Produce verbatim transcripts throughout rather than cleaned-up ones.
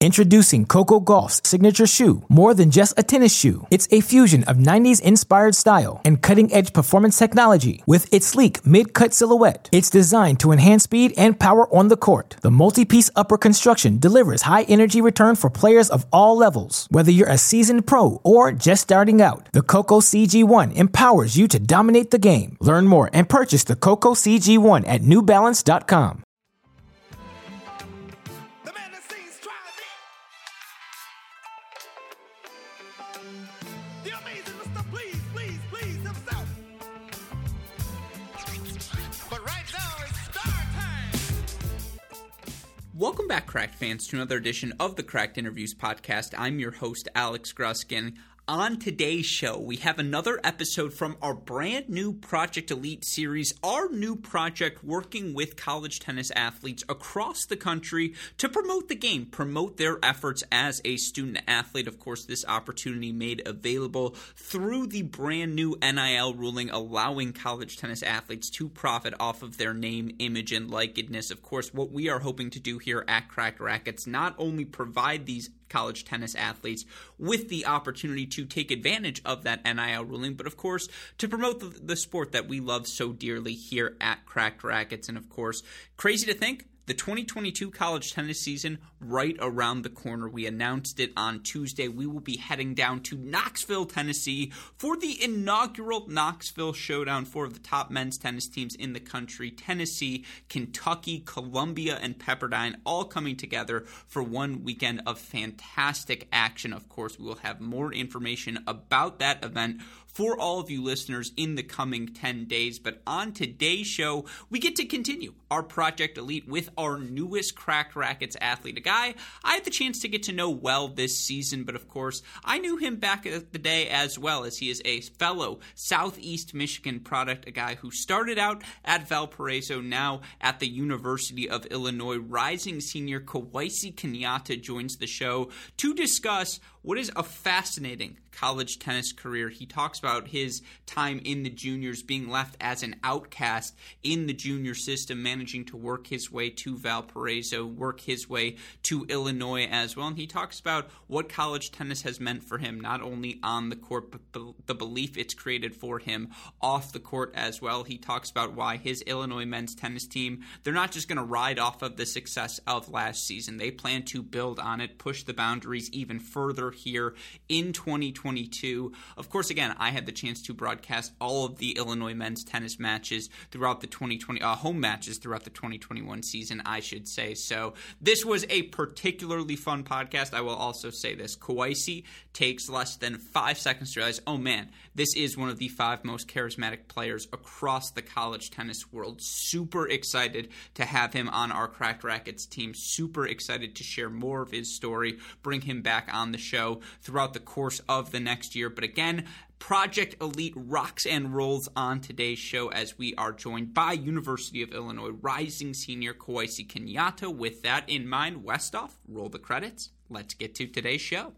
Introducing Coco Gauff's signature shoe, more than just a tennis shoe. It's a fusion of nineties-inspired style and cutting-edge performance technology. With its sleek mid-cut silhouette, it's designed to enhance speed and power on the court. The multi-piece upper construction delivers high-energy return for players of all levels. Whether you're a seasoned pro or just starting out, the Coco C G one empowers you to dominate the game. Learn more and purchase the Coco C G one at new balance dot com. Welcome back, Cracked fans, to another edition of the Cracked Interviews podcast. I'm your host, Alex Gruskin. On today's show, we have another episode from our brand new Project Elite series, our new project working with college tennis athletes across the country to promote the game, promote their efforts as a student athlete. Of course, this opportunity made available through the brand new N I L ruling, allowing college tennis athletes to profit off of their name, image, and likeness. Of course, what we are hoping to do here at Cracked Racquets, not only provide these college tennis athletes with the opportunity to take advantage of that N I L ruling, but of course to promote the, the sport that we love so dearly here at Cracked Racquets. And of course, crazy to think, the twenty twenty-two college tennis season right around the corner. We announced it on Tuesday. We will be heading down to Knoxville, Tennessee for the inaugural Knoxville Showdown. Four of the top men's tennis teams in the country, Tennessee, Kentucky, Columbia, and Pepperdine, all coming together for one weekend of fantastic action. Of course, we will have more information about that event for all of you listeners in the coming ten days. But on today's show, we get to continue our Project Elite with our newest Cracked Racquets athlete, a guy I had the chance to get to know well this season, but of course, I knew him back at the day as well, as he is a fellow Southeast Michigan product, a guy who started out at Valparaiso, now at the University of Illinois. Rising senior Kawaisi Kenyatta joins the show to discuss what is a fascinating college tennis career. He talks about his time in the juniors, being left as an outcast in the junior system, managing to work his way to Valparaiso, work his way to Illinois as well. And he talks about what college tennis has meant for him, not only on the court, but the belief it's created for him off the court as well. He talks about why his Illinois men's tennis team, they're not just going to ride off of the success of last season. They plan to build on it, push the boundaries even further here in twenty twenty-two. Of course, again, I had the chance to broadcast all of the Illinois men's tennis matches throughout the twenty twenty uh, home matches throughout the twenty twenty-one season, I should say. So this was a particularly fun podcast. I will also say this: Kawaisi takes less than five seconds to realize, oh man, this is one of the five most charismatic players across the college tennis world. Super excited to have him on our Cracked Racquets team. Super excited to share more of his story, bring him back on the show throughout the course of the next year. But again, Project Elite rocks and rolls on today's show as we are joined by University of Illinois rising senior Kawaisi Kenyatta. With that in mind, Westoff, roll the credits. Let's get to today's show.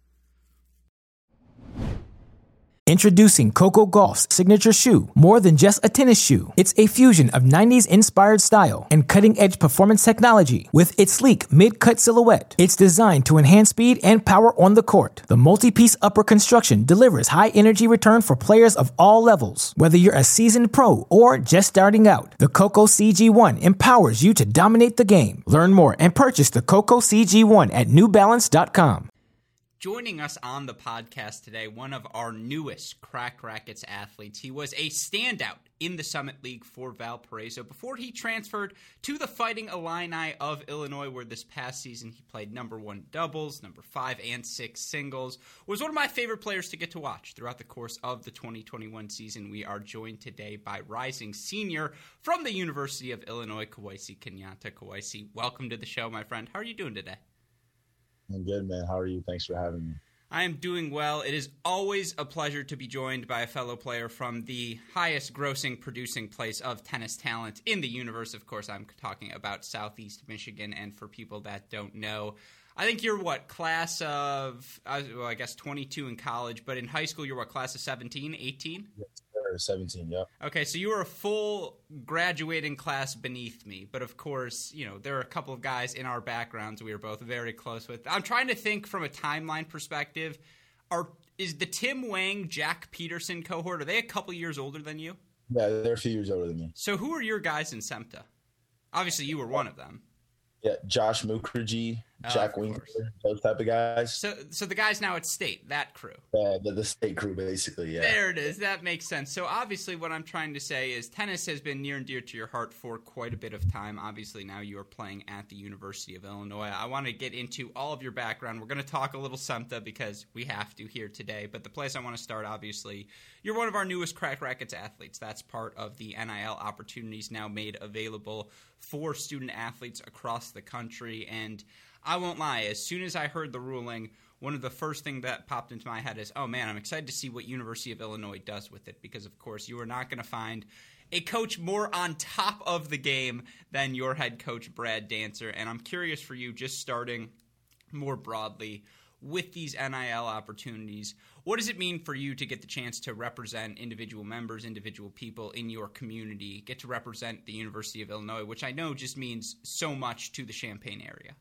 Introducing Coco Gauff's signature shoe, more than just a tennis shoe. It's a fusion of nineties-inspired style and cutting-edge performance technology. With its sleek mid-cut silhouette, it's designed to enhance speed and power on the court. The multi-piece upper construction delivers high-energy return for players of all levels. Whether you're a seasoned pro or just starting out, the Coco C G one empowers you to dominate the game. Learn more and purchase the Coco C G one at new balance dot com. Joining us on the podcast today, one of our newest Cracked Racquets athletes. He was a standout in the Summit League for Valparaiso before he transferred to the Fighting Illini of Illinois, where this past season he played number one doubles, number five and six singles. Was one of my favorite players to get to watch throughout the course of the twenty twenty-one season. We are joined today by rising senior from the University of Illinois, Kawaisi Kenyatta. Kawaisi, welcome to the show, my friend. How are you doing today? I'm good, man. How are you? Thanks for having me. I am doing well. It is always a pleasure to be joined by a fellow player from the highest grossing producing place of tennis talent in the universe. Of course, I'm talking about Southeast Michigan. And for people that don't know, I think you're what, class of, well, I guess twenty-two in college, but in high school, you're what, class of seventeen, eighteen? Yes, sir. sir. seventeen, yep. Okay, so you were a full graduating class beneath me, but of course, you know, there are a couple of guys in our backgrounds we were both very close with. I'm trying to think from a timeline perspective. Are is the Tim Wang, Jack Peterson cohort, are they a couple years older than you? Yeah, they're a few years older than me. So who are your guys in SEMTA? Obviously, you were one of them. Yeah, Josh Mukherjee, Oh, Jack of Winkler, course. those type of guys. So, so the guys now at State, that crew. Yeah, the, the state crew, basically, yeah. There it is. That makes sense. So obviously what I'm trying to say is tennis has been near and dear to your heart for quite a bit of time. Obviously now you are playing at the University of Illinois. I want to get into all of your background. We're going to talk a little SEMTA because we have to here today. But the place I want to start, obviously, you're one of our newest Cracked Racquets athletes. That's part of the N I L opportunities now made available for student athletes across the country. And I won't lie, as soon as I heard the ruling, one of the first things that popped into my head is, oh man, I'm excited to see what University of Illinois does with it, because of course you are not going to find a coach more on top of the game than your head coach, Brad Dancer. And I'm curious for you, just starting more broadly with these N I L opportunities, what does it mean for you to get the chance to represent individual members, individual people in your community, get to represent the University of Illinois, which I know just means so much to the Champaign area?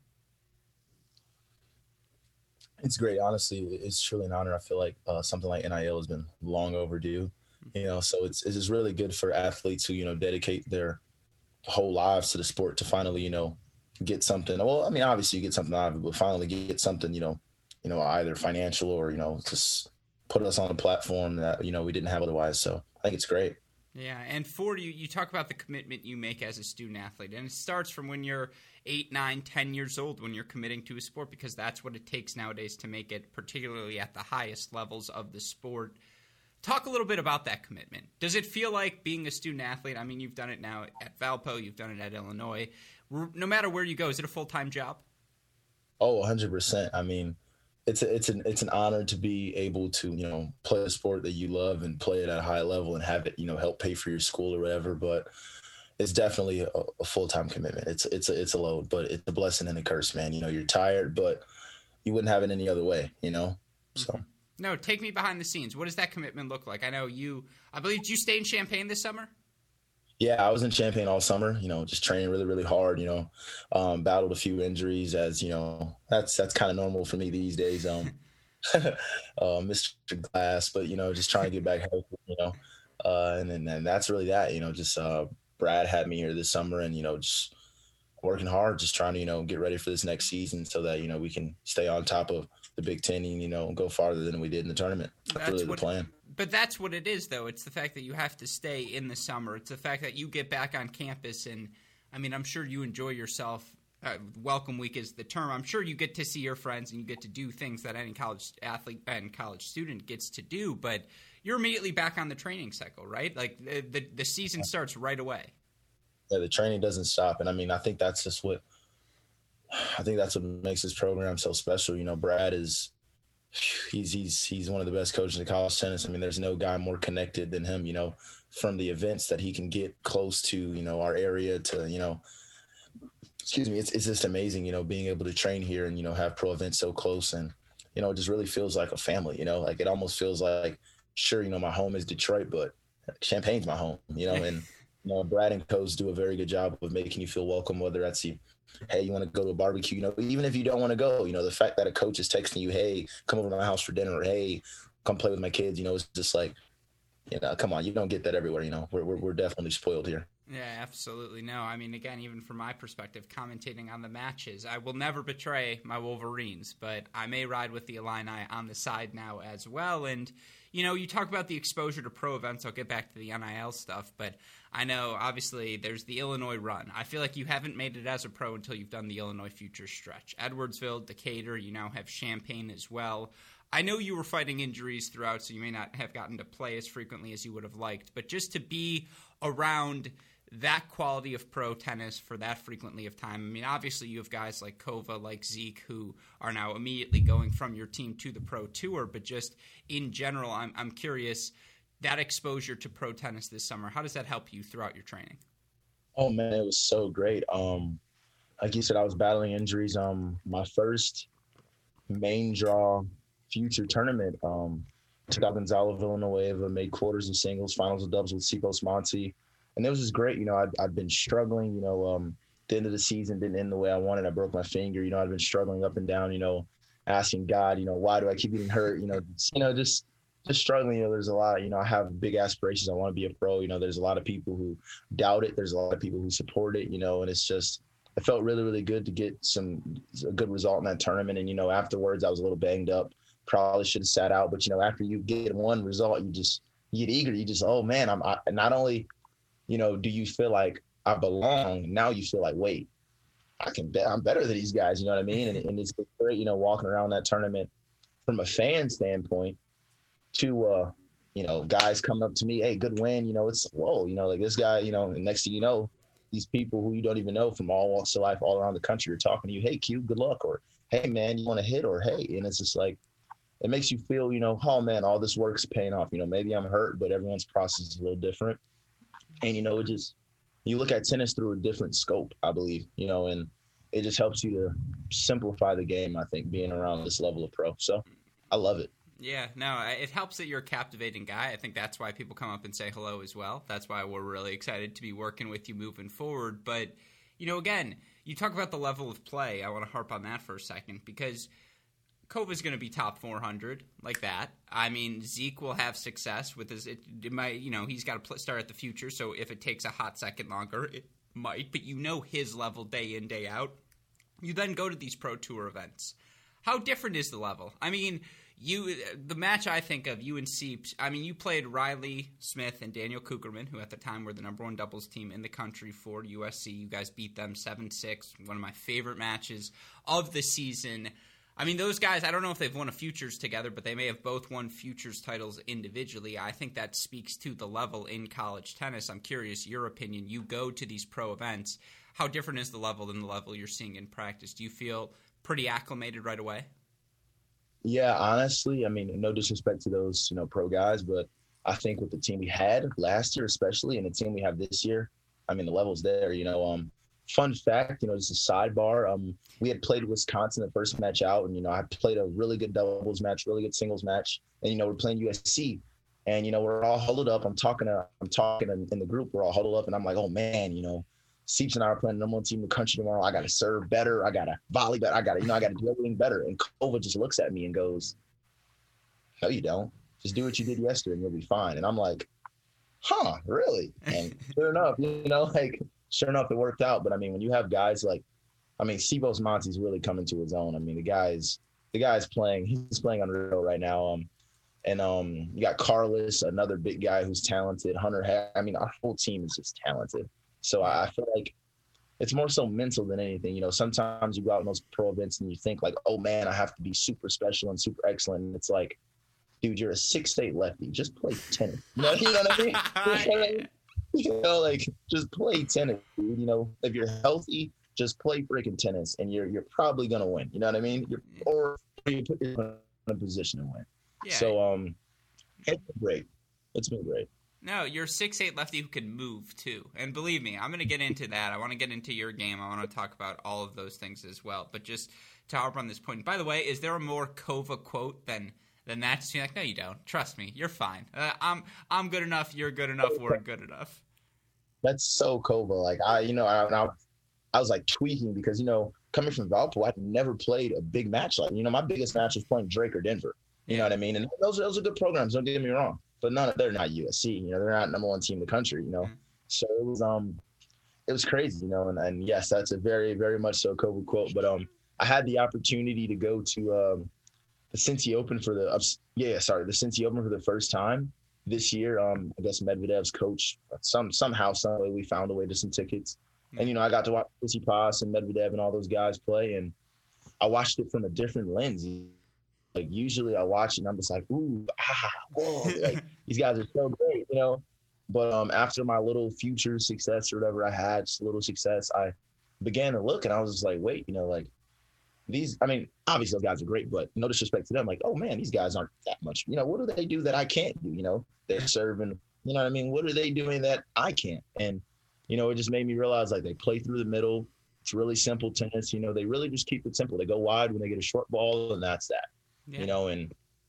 It's great. Honestly, it's truly an honor. I feel like uh, something like N I L has been long overdue, you know, so it's it's just really good for athletes who, you know, dedicate their whole lives to the sport to finally, you know, get something. Well, I mean, obviously you get something out of it, but finally get something, you know, you know, either financial or, you know, just put us on a platform that, you know, we didn't have otherwise. So I think it's great. Yeah, and for you, you talk about the commitment you make as a student athlete, and it starts from when you're eight, nine, ten years old when you're committing to a sport, because that's what it takes nowadays to make it, particularly at the highest levels of the sport. Talk a little bit about that commitment. Does it feel like being a student athlete? I mean, you've done it now at Valpo, you've done it at Illinois. No matter where you go, is it a full-time job? Oh, one hundred percent. I mean, it's a, it's an it's an honor to be able to, you know, play a sport that you love and play it at a high level and have it, you know, help pay for your school or whatever. But it's definitely a, a full-time commitment. It's it's a, it's a load, but it's a blessing and a curse, man. You know, you're tired, but you wouldn't have it any other way, you know? So. Mm-hmm. No, take me behind the scenes. What does that commitment look like? I know you, I believe, did you stay in Champaign this summer? Yeah, I was in Champaign all summer, you know, just training really, really hard, you know, um, battled a few injuries as, you know, that's, that's kind of normal for me these days. Um, uh, Mister Glass, but, you know, just trying to get back healthy, you know, uh, and then and that's really that, you know, just uh, Brad had me here this summer and, you know, just working hard, just trying to, you know, get ready for this next season so that, you know, we can stay on top of the Big Ten and, you know, go farther than we did in the tournament. That's, that's really the plan. But that's what it is, though. It's the fact that you have to stay in the summer. It's the fact that you get back on campus. And, I mean, I'm sure you enjoy yourself. Uh, welcome week is the term. I'm sure you get to see your friends and you get to do things that any college athlete and college student gets to do. But you're immediately back on the training cycle, right? Like, the, the, the season starts right away. Yeah, the training doesn't stop. And, I mean, I think that's just what – I think that's what makes this program so special. You know, Brad is – He's he's he's one of the best coaches in college tennis. I mean, there's no guy more connected than him, you know, from the events that he can get close to, you know, our area to, you know, excuse me, it's it's just amazing, you know, being able to train here and, you know, have pro events so close. And, you know, it just really feels like a family, you know, like it almost feels like, sure, you know, my home is Detroit, but Champaign's my home, you know, and, you know, Brad and coach do a very good job of making you feel welcome, whether that's you. Hey, you want to go to a barbecue? You know, even if you don't want to go, you know, the fact that a coach is texting you, hey, come over to my house for dinner, or hey, come play with my kids, you know, it's just like, you know, come on, you don't get that everywhere, you know. We're we're, we're definitely spoiled here. Yeah, absolutely. No, I mean, again, even from my perspective, commentating on the matches, I will never betray my Wolverines, but I may ride with the Illini on the side now as well. And, you know, you talk about the exposure to pro events. I'll get back to the N I L stuff, but I know, obviously, there's the Illinois run. I feel like you haven't made it as a pro until you've done the Illinois Futures stretch. Edwardsville, Decatur, you now have Champaign as well. I know you were fighting injuries throughout, so you may not have gotten to play as frequently as you would have liked, but just to be around that quality of pro tennis for that frequently of time. I mean, obviously you have guys like Kova, like Zeke, who are now immediately going from your team to the pro tour, but just in general, I'm I'm curious, that exposure to pro tennis this summer, how does that help you throughout your training? Oh man, it was so great. Um, like you said, I was battling injuries. Um, my first main draw future tournament, um, took out Gonzalo Villanueva, made quarters of singles, finals of doubles with Sipos Monty. And it was just great. You know, I'd, I'd been struggling, you know, um, the end of the season didn't end the way I wanted. I broke my finger. You know, I'd been struggling up and down, you know, asking God, you know, why do I keep getting hurt? You know, just, you know, just just struggling. You know, there's a lot, you know, I have big aspirations. I want to be a pro. You know, there's a lot of people who doubt it. There's a lot of people who support it, you know, and it's just, it felt really, really good to get some a good result in that tournament. And, you know, afterwards I was a little banged up, probably should have sat out. But, you know, after you get one result, you just, you get eager. You just, oh man, I'm I, not only, you know, do you feel like I belong, now you feel like, wait, I can bet I'm better than these guys. You know what I mean? And, and it's great, you know, walking around that tournament from a fan standpoint to, uh, you know, guys coming up to me, hey, good win. You know, it's, whoa, you know, like this guy, you know, and next thing you know, these people who you don't even know from all walks of life all around the country are talking to you, hey, Q, good luck, or hey, man, you want to hit, or hey, and it's just like, it makes you feel, you know, oh, man, all this work's paying off. You know, maybe I'm hurt, but everyone's process is a little different. And, you know, it just, you look at tennis through a different scope, I believe, you know, and it just helps you to simplify the game, I think, being around this level of pro. So I love it. Yeah, no, it helps that you're a captivating guy. I think that's why people come up and say hello as well. That's why we're really excited to be working with you moving forward. But, you know, again, you talk about the level of play. I want to harp on that for a second because Kova's going to be top four hundred like that. I mean, Zeke will have success with his it, it might, you know, he's got to start at the future, so if it takes a hot second longer, it might. But you know his level day in, day out. You then go to these Pro Tour events. How different is the level? I mean, you the match I think of, you and Seeps, I mean, you played Riley Smith and Daniel Kucherman, who at the time were the number one doubles team in the country for U S C. You guys beat them seven six, one of my favorite matches of the season. I mean, those guys, I don't know if they've won a Futures together, but they may have both won Futures titles individually. I think that speaks to the level in college tennis. I'm curious, your opinion. You go to these pro events. How different is the level than the level you're seeing in practice? Do you feel pretty acclimated right away? Yeah, honestly, I mean, no disrespect to those, you know, pro guys, but I think with the team we had last year especially and the team we have this year, I mean, the level's there, you know. Um, fun fact, you know, just a sidebar, um, we had played Wisconsin the first match out, and, you know, I played a really good doubles match, really good singles match, and, you know, we're playing U S C, and, you know, we're all huddled up. I'm talking to, I'm talking in, in the group, we're all huddled up, and I'm like, oh, man, you know, Seeps and I are playing the number one team in the country tomorrow. I got to serve better. I got to volley better. I got to, you know, I got to do everything better. And Kova just looks at me and goes, no, you don't. Just do what you did yesterday and you'll be fine. And I'm like, huh, really? And sure enough, you know, like, sure enough, it worked out. But I mean, when you have guys like, I mean, Sipos Monty's really coming to his own. I mean, the guy's, the guy's playing, he's playing unreal right now. Um, and um, you got Carlos, another big guy who's talented. Hunter, ha- I mean, our whole team is just talented. So I feel like it's more so mental than anything. You know, sometimes you go out in those pro events and you think like, oh man, I have to be super special and super excellent. And it's like, dude, you're a six eight lefty. Just play tennis. You know, you know what I mean? You know, like just play tennis, dude. You know, if you're healthy, just play freaking tennis, and you're you're probably gonna win. You know what I mean? You're, or you put yourself in a position to win. Yeah. So um, it's been great. It's been great. No, you're a six eight lefty who can move, too. And believe me, I'm going to get into that. I want to get into your game. I want to talk about all of those things as well. But just to harp on this point, by the way, is there a more Kova quote than than that? Just be like, no, you don't. Trust me. You're fine. Uh, I'm I'm good enough. You're good enough. We're good enough. That's so Kova. Like, I, you know, I, I, I was, like, tweaking because, you know, coming from Valpo, I'd never played a big match like, you know, my biggest match was playing Drake or Denver. You yeah. know what I mean? And those, those are good programs. Don't get me wrong. But none of they're not U S C, you know, they're not number one team in the country, you know. Mm-hmm. So it was um it was crazy, you know, and, and yes, that's a very, very much so Kova quote. But um I had the opportunity to go to um the Cincy Open for the uh, yeah, sorry, the Cincy Open for the first time this year. Um I guess Medvedev's coach some somehow, some way we found a way to some tickets. Mm-hmm. And you know, I got to watch Tsitsipas and Medvedev and all those guys play, and I watched it from a different lens. Like usually I watch it and I'm just like, ooh, ah, whoa, like these guys are so great, you know. But um, after my little future success or whatever I had, just a little success, I began to look and I was just like, wait, you know, like these, I mean, obviously those guys are great, but no disrespect to them. Like, oh man, these guys aren't that much, you know, what do they do that I can't do? You know, they're serving, you know what I mean? What are they doing that I can't? And, you know, it just made me realize like they play through the middle. It's really simple tennis. You know, they really just keep it simple. They go wide when they get a short ball and that's that. Yeah. You know, and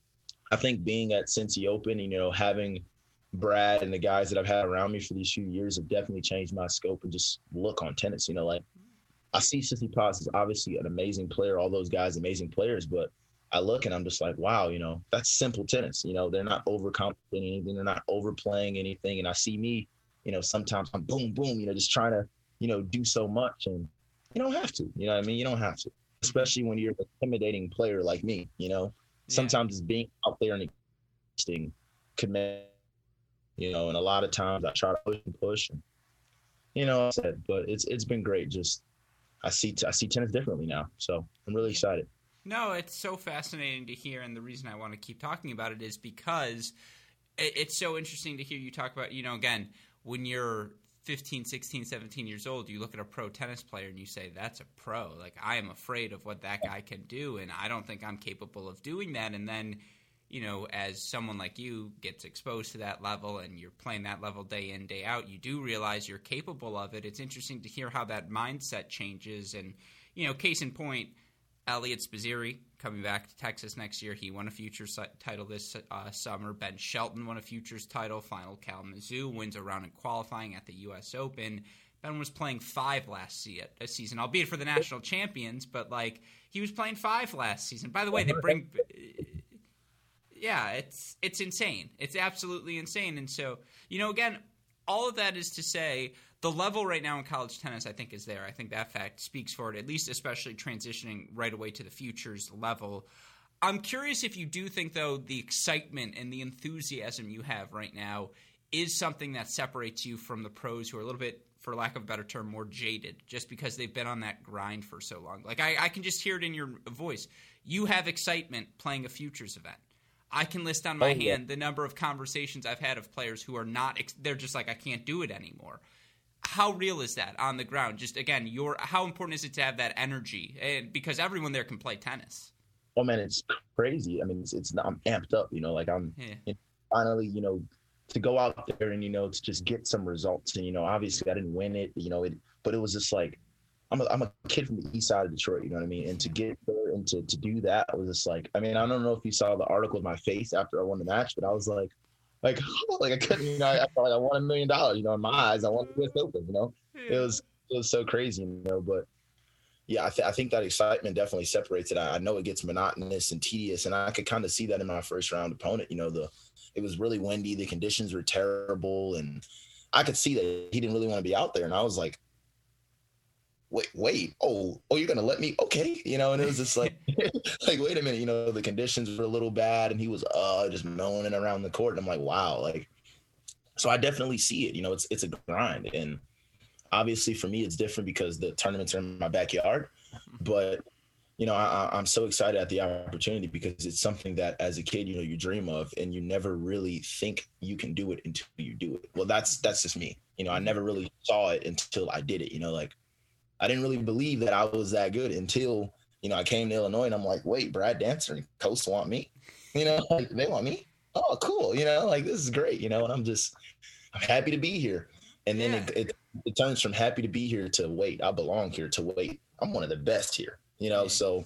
I think being at Cincy Open, you know, having Brad and the guys that I've had around me for these few years have definitely changed my scope and just look on tennis. You know, like I see Tsitsipas is obviously an amazing player, all those guys, amazing players, but I look and I'm just like, wow, you know, that's simple tennis. You know, they're not overcomplicating anything. They're not overplaying anything. And I see me, you know, sometimes I'm boom, boom, you know, just trying to, you know, do so much. And you don't have to, you know what I mean? You don't have to, especially when you're an intimidating player like me, you know, yeah. Sometimes it's being out there and existing command, you know, and a lot of times I try to push and push and, you know, I said, but it's, it's been great. Just, I see, I see tennis differently now. So I'm really excited. No, it's so fascinating to hear, and the reason I want to keep talking about it is because it's so interesting to hear you talk about, you know, again, when you're fifteen, sixteen, seventeen years old, you look at a pro tennis player and you say, that's a pro. Like, I am afraid of what that guy can do, and I don't think I'm capable of doing that. And then, you know, as someone like you gets exposed to that level and you're playing that level day in, day out, you do realize you're capable of it. It's interesting to hear how that mindset changes. And, you know, case in point, Elliot Spizzirri coming back to Texas next year. He won a Futures title this uh, summer. Ben Shelton won a Futures title. Final Kalamazoo wins a round in qualifying at the U S Open. Ben was playing five last season, albeit for the national champions, but like he was playing five last season. By the way, they bring – yeah, it's it's insane. It's absolutely insane. And so, you know, again, all of that is to say – the level right now in college tennis, I think, is there. I think that fact speaks for it, at least especially transitioning right away to the futures level. I'm curious if you do think, though, the excitement and the enthusiasm you have right now is something that separates you from the pros who are a little bit, for lack of a better term, more jaded, just because they've been on that grind for so long. Like, I, I can just hear it in your voice. You have excitement playing a futures event. I can list on my oh, yeah. hand the number of conversations I've had of players who are not – they're just like, I can't do it anymore. How real is that on the ground? Just again, your how important is it to have that energy? And because everyone there can play tennis. Oh man, it's crazy. I mean, it's, it's I'm amped up. You know, like I'm yeah. finally, you know, to go out there and you know to just get some results. And you know, obviously I didn't win it. You know, it, but it was just like I'm a I'm a kid from the east side of Detroit. You know what I mean? And to get there and to to do that was just like, I mean, I don't know if you saw the article of my face after I won the match, but I was like. Like, like I couldn't, you know, I, I felt like I won a million dollars, you know, in my eyes. I won the U S Open, you know. Yeah. It was it was so crazy, you know. But yeah, I, th- I think that excitement definitely separates it. I, I know it gets monotonous and tedious, and I could kind of see that in my first round opponent. You know, the it was really windy, the conditions were terrible, and I could see that he didn't really want to be out there. And I was like, wait, wait, oh, oh, you're gonna let me? Okay, you know. And it was just like, like, wait a minute, you know, the conditions were a little bad, and he was uh just moaning around the court, and I'm like, wow, like, so I definitely see it. You know, it's it's a grind, and obviously for me, it's different because the tournaments are in my backyard, but you know, I, I'm so excited at the opportunity because it's something that as a kid, you know, you dream of, and you never really think you can do it until you do it. Well, that's that's just me. You know, I never really saw it until I did it. You know, like. I didn't really believe that I was that good until, you know, I came to Illinois and I'm like, wait, Brad Dancer and Coast want me, you know, like they want me. Oh, cool. You know, like this is great, you know, and I'm just, I'm happy to be here. And then yeah. it, it, it turns from happy to be here to wait, I belong here to wait. I'm one of the best here, you know? Yeah. So,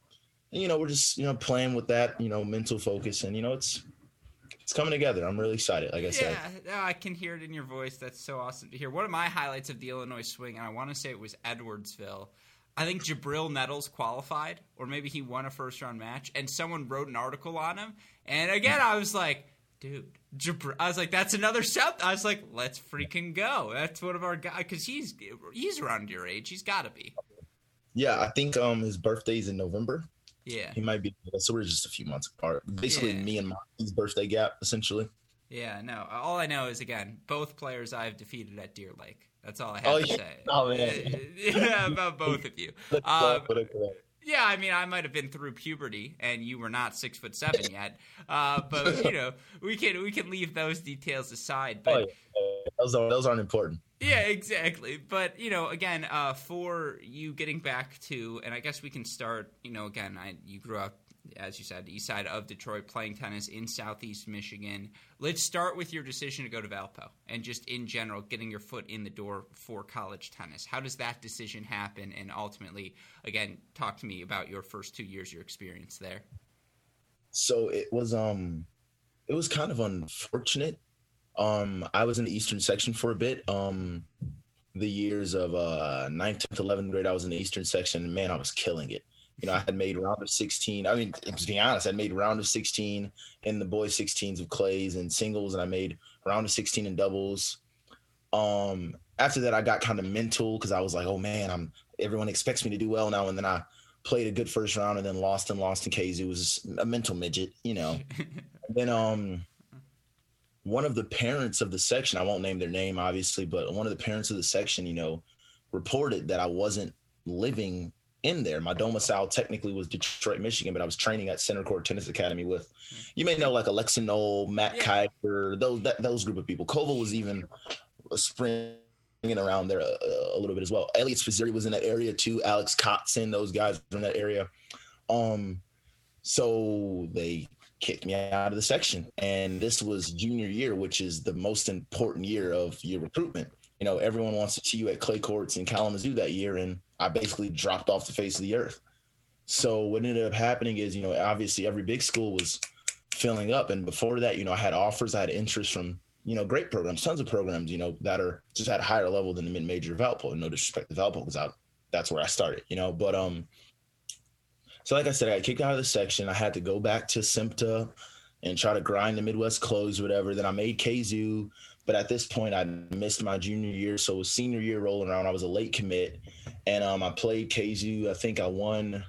you know, we're just, you know, playing with that, you know, mental focus and, you know, it's, it's coming together. I'm really excited. Like I said, yeah, I can hear it in your voice. That's so awesome to hear. One of my highlights of the Illinois swing, and I want to say it was Edwardsville. I think Jabril Nettles qualified, or maybe he won a first round match, and someone wrote an article on him. And again, I was like, dude, Jabril. I was like, that's another step. I was like, let's freaking go. That's one of our guys, because he's he's around your age. He's got to be. Yeah, I think um his birthday's in November. Yeah. He might be. So we're just a few months apart. Basically, yeah. me and Monty's birthday gap, essentially. Yeah, no. All I know is, again, both players I've defeated at Deer Lake. That's all I have oh, to yeah. say. Oh, man. Yeah, about both of you. Um, yeah, I mean, I might have been through puberty, and you were not six foot seven yet. Uh, but, you know, we can we can leave those details aside. But oh, yeah. those, are, those aren't important. Yeah, exactly. But, you know, again, uh, for you getting back to, and I guess we can start, you know, again, I, you grew up, as you said, east side of Detroit, playing tennis in southeast Michigan. Let's start with your decision to go to Valpo and just in general getting your foot in the door for college tennis. How does that decision happen? And ultimately, again, talk to me about your first two years, your experience there. So it was um it was kind of unfortunate. Um, I was in the Eastern section for a bit. Um, the years of uh ninth, tenth, eleventh grade, I was in the Eastern section, and man, I was killing it. You know, I had made round of sixteen. I mean, to be honest, I made round of sixteen in the boys sixteens of clays and singles, and I made round of sixteen in doubles. Um, after that, I got kind of mental because I was like, oh man, I'm everyone expects me to do well now, and then I played a good first round and then lost and lost in K Z. It was a mental midget, you know. then um one of the parents of the section, I won't name their name, obviously, but one of the parents of the section, you know, reported that I wasn't living in there. My domicile technically was Detroit, Michigan, but I was training at Center Court Tennis Academy with, you may know, like Alexa Knoll, Matt yeah. Kiper, those that, those group of people. Koval was even springing around there a, a little bit as well. Elliot Spizzeri was in that area too. Alex Kotzen, those guys were in that area. Um, so they kicked me out of the section. And this was junior year, which is the most important year of your recruitment. You know, everyone wants to see you at clay courts in Kalamazoo that year. And I basically dropped off the face of the earth. So what ended up happening is, you know, obviously every big school was filling up. And before that, you know, I had offers, I had interest from, you know, great programs, tons of programs, you know, that are just at a higher level than the mid-major Valpo. And no disrespect to Valpo, because I, that's where I started, you know, but, um, so like I said, I got kicked out of the section. I had to go back to SIMPTA and try to grind the Midwest close, whatever. Then I made K Z U, but at this point I missed my junior year. So it was senior year rolling around. I was a late commit, and um, I played K Z U. I think I won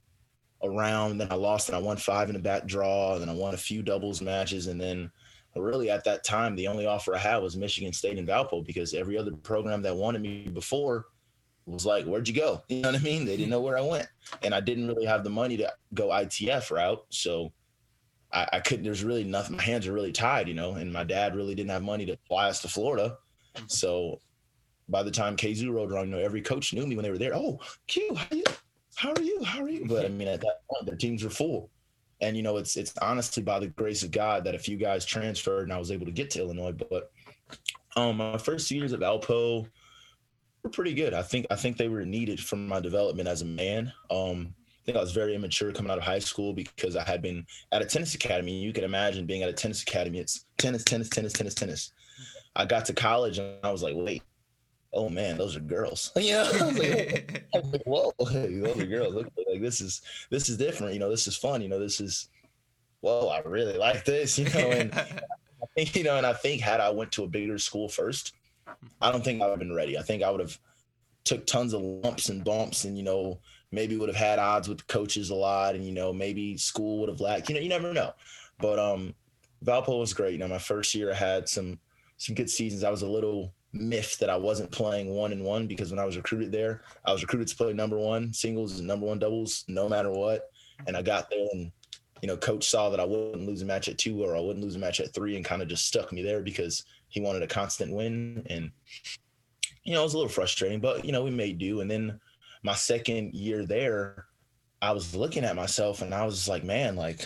a round, then I lost, and I won five in the back draw, and then I won a few doubles matches. And then really at that time, the only offer I had was Michigan State and Valpo, because every other program that wanted me before was like, where'd you go? You know what I mean? They didn't know where I went. And I didn't really have the money to go I T F route. So I, I couldn't, there's really nothing. My hands are really tied, you know, and my dad really didn't have money to fly us to Florida. So by the time K Z U rolled around, you know, every coach knew me when they were there. Oh, Q, how are you? How are you? How are you? But I mean, at that point, their teams were full. And, you know, it's, it's honestly by the grace of God that a few guys transferred and I was able to get to Illinois. But um, my first years at Valpo were pretty good. I think I think they were needed for my development as a man. Um, I think I was very immature coming out of high school because I had been at a tennis academy. You can imagine being at a tennis academy. It's tennis, tennis, tennis, tennis, tennis. I got to college and I was like, wait, oh man, those are girls. You know, I was like, I was like whoa, hey, those are girls. Okay, like this is this is different. You know, this is fun. You know, this is, whoa, I really like this. You know, and I think, you know, and I think had I went to a bigger school first, I don't think I would have been ready. I think I would have took tons of lumps and bumps and, you know, maybe would have had odds with the coaches a lot. And, you know, maybe school would have lacked, you know, you never know. But um, Valpo was great. You know, my first year I had some, some good seasons. I was a little miffed that I wasn't playing one and one, because when I was recruited there, I was recruited to play number one singles and number one doubles, no matter what. And I got there and, you know, coach saw that I wouldn't lose a match at two or I wouldn't lose a match at three and kind of just stuck me there because he wanted a constant win. And, you know, it was a little frustrating, but, you know, we made do. And then my second year there, I was looking at myself and I was just like, man, like,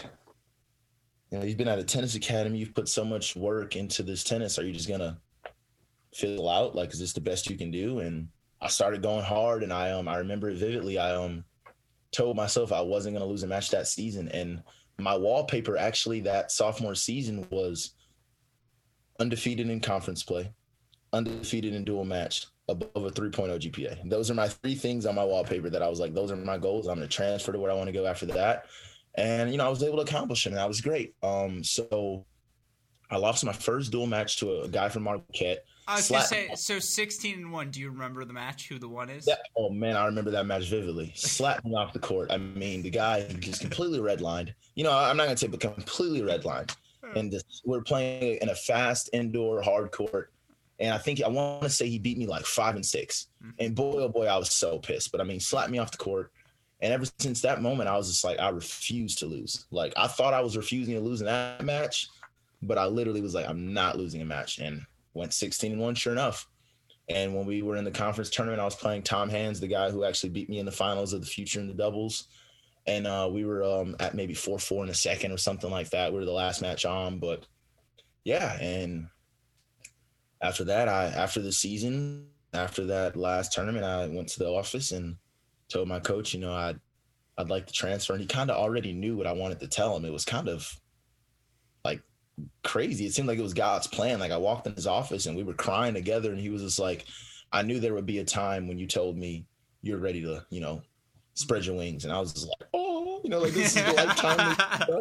you know, you've been at a tennis academy. You've put so much work into this tennis. Are you just going to fizzle out? Like, is this the best you can do? And I started going hard. And I, um, I remember it vividly. I, um, told myself I wasn't going to lose a match that season. And my wallpaper actually that sophomore season was undefeated in conference play, undefeated in dual match, above a three point oh G P A. Those are my three things on my wallpaper that I was like, those are my goals. I'm going to transfer to where I want to go after that. And, you know, I was able to accomplish it, and that was great. Um, so I lost my first dual match to a guy from Marquette. I was going to say, so sixteen and one, do you remember the match, who the one is? Yeah. Oh, man, I remember that match vividly. Slapped me off the court. I mean, the guy just completely redlined. You know, I'm not going to say, but completely redlined. And this, we're playing in a fast indoor hard court. And I think, I want to say he beat me like five and six. Mm-hmm. And boy, oh boy, I was so pissed. But I mean, slapped me off the court. And ever since that moment, I was just like, I refuse to lose. Like, I thought I was refusing to lose in that match, but I literally was like, I'm not losing a match. And went sixteen and one, sure enough. And when we were in the conference tournament, I was playing Tom Hands, the guy who actually beat me in the finals of the Future in the doubles. And uh, we were um, at maybe four four in a second or something like that. We were the last match on. But, yeah, and after that, I after the season, after that last tournament, I went to the office and told my coach, you know, I I'd like to transfer. And he kind of already knew what I wanted to tell him. It was kind of like crazy. It seemed like it was God's plan. Like I walked in his office and we were crying together, and he was just like, I knew there would be a time when you told me you're ready to, you know, spread your wings. And I was just like, oh, you know, like this is the lifetime.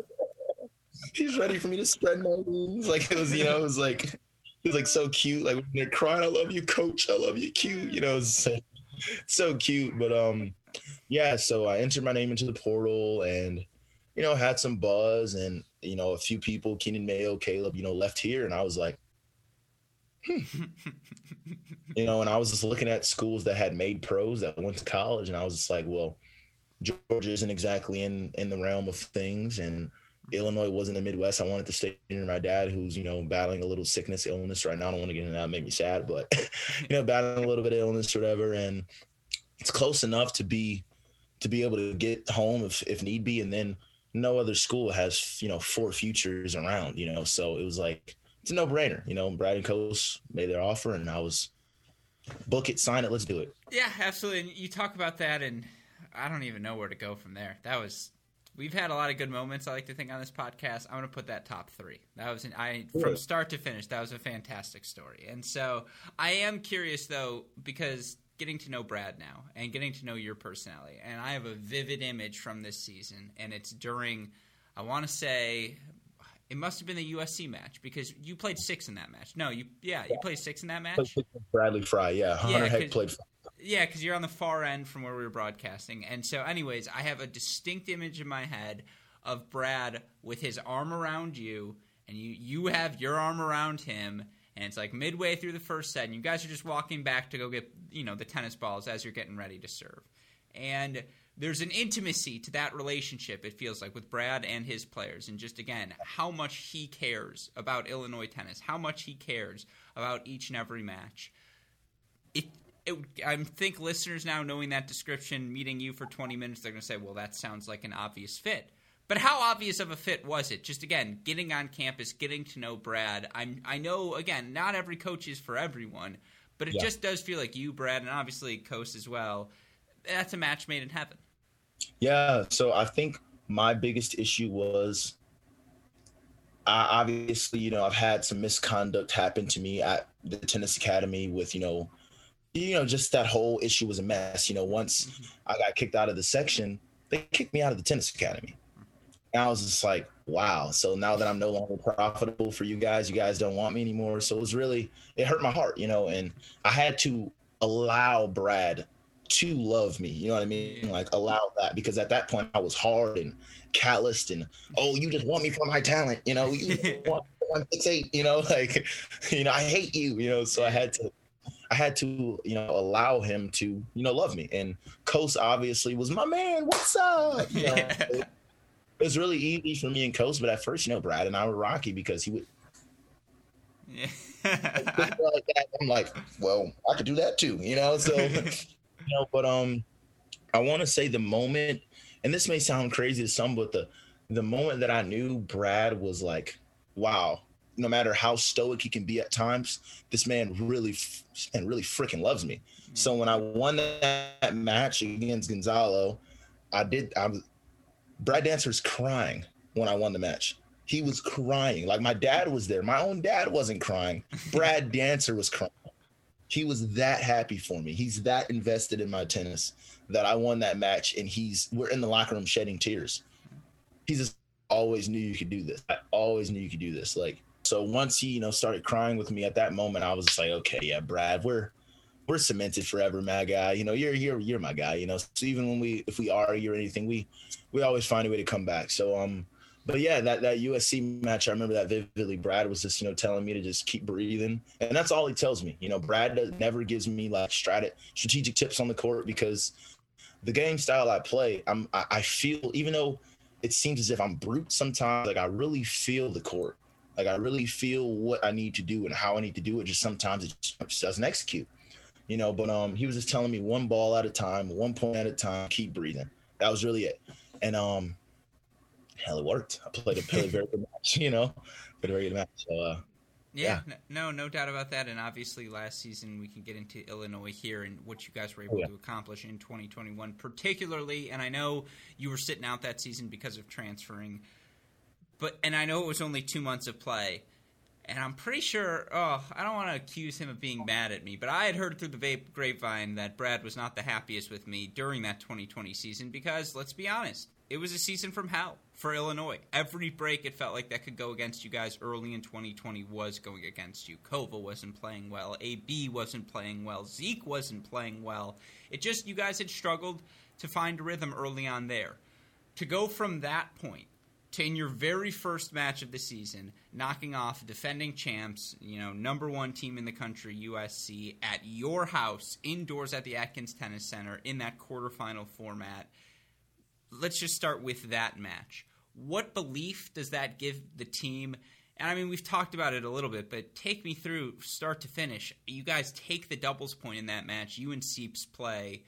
He's ready for me to spread my wings. Like it was, you know, it was like, it was like so cute. Like when they're crying, I love you, coach. I love you, cute. You know, it's so, so cute. But um, yeah, so I entered my name into the portal and, you know, had some buzz, and, you know, a few people, Keenan Mayo, Caleb, you know, left here. And I was like, hmm. You know, and I was just looking at schools that had made pros that went to college, and I was just like, well, Georgia isn't exactly in, in the realm of things, and Illinois was in the Midwest. I wanted to stay near my dad, who's, you know, battling a little sickness, illness right now. I don't want to get into that, make me sad, but, you know, battling a little bit of illness or whatever. And it's close enough to be, to be able to get home if, if need be. And then no other school has, you know, four futures around, you know? So it was like, it's a no brainer, you know. Brad and Coach made their offer, and I was book it, sign it, let's do it. Yeah, absolutely. And you talk about that, and I don't even know where to go from there. That was, we've had a lot of good moments, I like to think, on this podcast. I'm going to put that top three. That was an, I from start to finish, that was a fantastic story. And so I am curious, though, because getting to know Brad now and getting to know your personality, and I have a vivid image from this season, and it's during, I want to say, it must have been the U S C match, because you played six in that match. No, you yeah, you played six in that match. Bradley Fry, yeah. Hunter yeah, Heck played Fry. Yeah, because you're on the far end from where we were broadcasting. And so anyways, I have a distinct image in my head of Brad with his arm around you, and you, you have your arm around him, and it's like midway through the first set, and you guys are just walking back to go get, you know, the tennis balls as you're getting ready to serve. And there's an intimacy to that relationship, it feels like, with Brad and his players. And just, again, how much he cares about Illinois tennis, how much he cares about each and every match. It, it, I think listeners now, knowing that description, meeting you for twenty minutes, they're going to say, well, that sounds like an obvious fit. But how obvious of a fit was it? Just, again, getting on campus, getting to know Brad. I'm, I know, again, not every coach is for everyone, but it yeah. just does feel like you, Brad, and obviously Coast as well, that's a match made in heaven. Yeah, so I think my biggest issue was, I obviously, you know, I've had some misconduct happen to me at the tennis academy with, you know, you know, just that whole issue was a mess. You know, once mm-hmm. I got kicked out of the section, they kicked me out of the tennis academy. And I was just like, wow. So now that I'm no longer profitable for you guys, you guys don't want me anymore. So it was really, it hurt my heart, you know, and I had to allow Brad to love me, you know what I mean? Like allow that, because at that point I was hard and calloused and, oh, you just want me for my talent, you know, you want one six eight, you know, like, you know, I hate you, you know, so I had to, I had to, you know, allow him to, you know, love me. And Coast obviously was my man. What's up? You know, it, it was really easy for me and Coast, but at first, you know, Brad and I were rocky because he would. Yeah. like that. I'm like, well, I could do that too, you know, so. You know, but um, I want to say the moment, and this may sound crazy to some, but the the moment that I knew Brad was like, wow, no matter how stoic he can be at times, this man really and really freaking loves me. Mm-hmm. So when I won that match against Gonzalo, I did. I was Brad Dancer was crying when I won the match. He was crying, like my dad was there. My own dad wasn't crying. Brad Dancer was crying. He was that happy for me. He's that invested in my tennis that I won that match, and he's we're in the locker room shedding tears. He just always knew you could do this. I always knew you could do this. Like, so once he, you know, started crying with me at that moment, I was just like, okay, yeah, Brad, we're we're cemented forever, my guy. You know, you're you're you're my guy. You know, so even when we if we argue or anything, we we always find a way to come back. So um. But yeah, that, that U S C match, I remember that vividly. Brad was just, you know, telling me to just keep breathing. And that's all he tells me. You know, Brad does, never gives me like strat- strategic tips on the court, because the game style I play, I'm, I, I feel, even though it seems as if I'm brute sometimes, like I really feel the court. Like I really feel what I need to do and how I need to do it. Just sometimes it just doesn't execute, you know, but um, he was just telling me one ball at a time, one point at a time, keep breathing. That was really it. And um, hell, it worked. I played a, played a very good match, you know, played a very good match. So, uh, Yeah, yeah, no, no doubt about that. And obviously, last season we can get into Illinois here and what you guys were able oh, yeah. to accomplish in twenty twenty-one, particularly. And I know you were sitting out that season because of transferring, but and I know it was only two months of play. And I'm pretty sure. Oh, I don't want to accuse him of being mad at me, but I had heard through the vape grapevine that Brad was not the happiest with me during that twenty twenty season because, let's be honest, it was a season from hell for Illinois. Every break it felt like that could go against you guys early in twenty twenty was going against you. Kova wasn't playing well. A B wasn't playing well. Zeke wasn't playing well. It just, you guys had struggled to find a rhythm early on there. To go from that point to in your very first match of the season, knocking off defending champs, you know, number one team in the country, U S C, at your house, indoors at the Atkins Tennis Center, in that quarterfinal format. Let's just start with that match. What belief does that give the team? And I mean, we've talked about it a little bit, but take me through start to finish. You guys take the doubles point in that match. You and Seeps play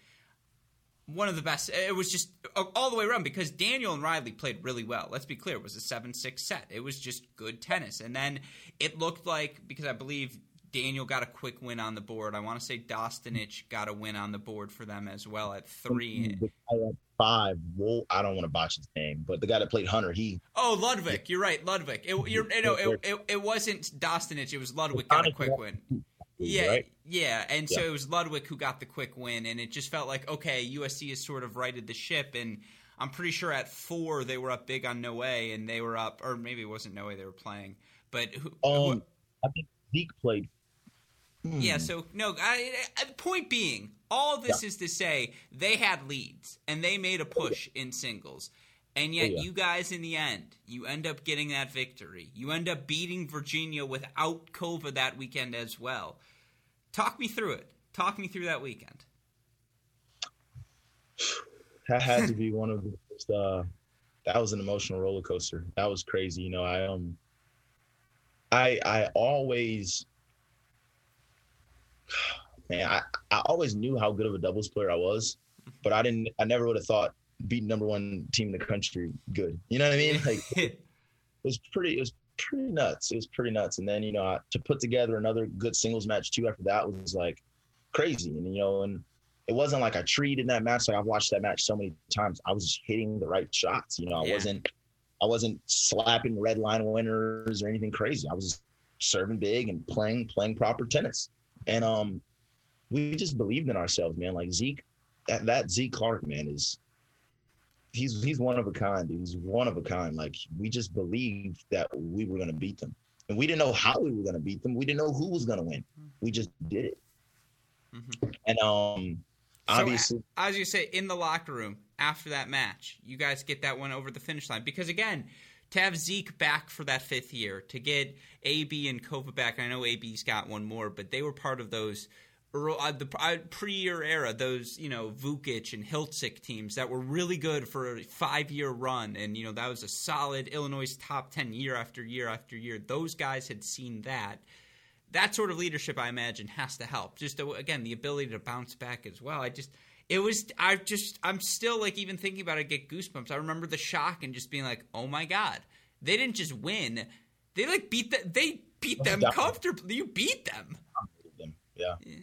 one of the best. It was just all the way around because Daniel and Riley played really well. Let's be clear. It was a seven six set. It was just good tennis. And then it looked like, because I believe Daniel got a quick win on the board. I want to say Dostanic got a win on the board for them as well at three. The guy at five, well, I don't want to botch his name, but the guy that played Hunter, he. Oh, Ludwig. You're right, Ludwig. It, you're, you know, it, it, it wasn't Dostanic. It was Ludwig got a quick win. Yeah, right? yeah, and so yeah. It was Ludwig who got the quick win, and it just felt like, okay, U S C has sort of righted the ship, and I'm pretty sure at four they were up big on Noe, and they were up, or maybe it wasn't Noe they were playing, but who, um, who, I think Zeke played. Hmm. Yeah, so no. I, I, point being, all this yeah. is to say they had leads and they made a push in singles. And yet, oh, yeah. you guys, in the end, you end up getting that victory. You end up beating Virginia without Kova that weekend as well. Talk me through it. Talk me through that weekend. That had to be one of the most, uh, that was an emotional roller coaster. That was crazy. You know, I, um, I, I always, man, I, I always knew how good of a doubles player I was, but I didn't, I never would have thought beating number one team in the country good. You know what I mean? Like, it was pretty, it was pretty nuts. It was pretty nuts. And then, you know, to put together another good singles match too after that was like crazy. And, you know, and it wasn't like I treated that match. Like I've watched that match so many times. I was just hitting the right shots. You know, I yeah. wasn't, I wasn't slapping red line winners or anything crazy. I was just serving big and playing, playing proper tennis. And um, we just believed in ourselves, man. Like Zeke, that, that Zeke Clark, man, is, He's he's one of a kind. He's one of a kind. Like, we just believed that we were going to beat them. And we didn't know how we were going to beat them. We didn't know who was going to win. We just did it. Mm-hmm. And um, obviously. So, as you say, in the locker room, after that match, you guys get that one over the finish line. Because, again, to have Zeke back for that fifth year, to get A B and Kova back, I know A B's got one more, but they were part of those Uh, the uh, pre-year era, those, you know, Vukic and Hiltzik teams that were really good for a five-year run. And, you know, that was a solid Illinois top ten year after year after year. Those guys had seen that. That sort of leadership, I imagine, has to help. Just, to, again, the ability to bounce back as well. I just, it was, I just, I'm still, like, even thinking about it, I get goosebumps. I remember the shock and just being like, oh, my God. They didn't just win. They, like, beat the, they beat them comfortably. You beat them. Yeah. yeah.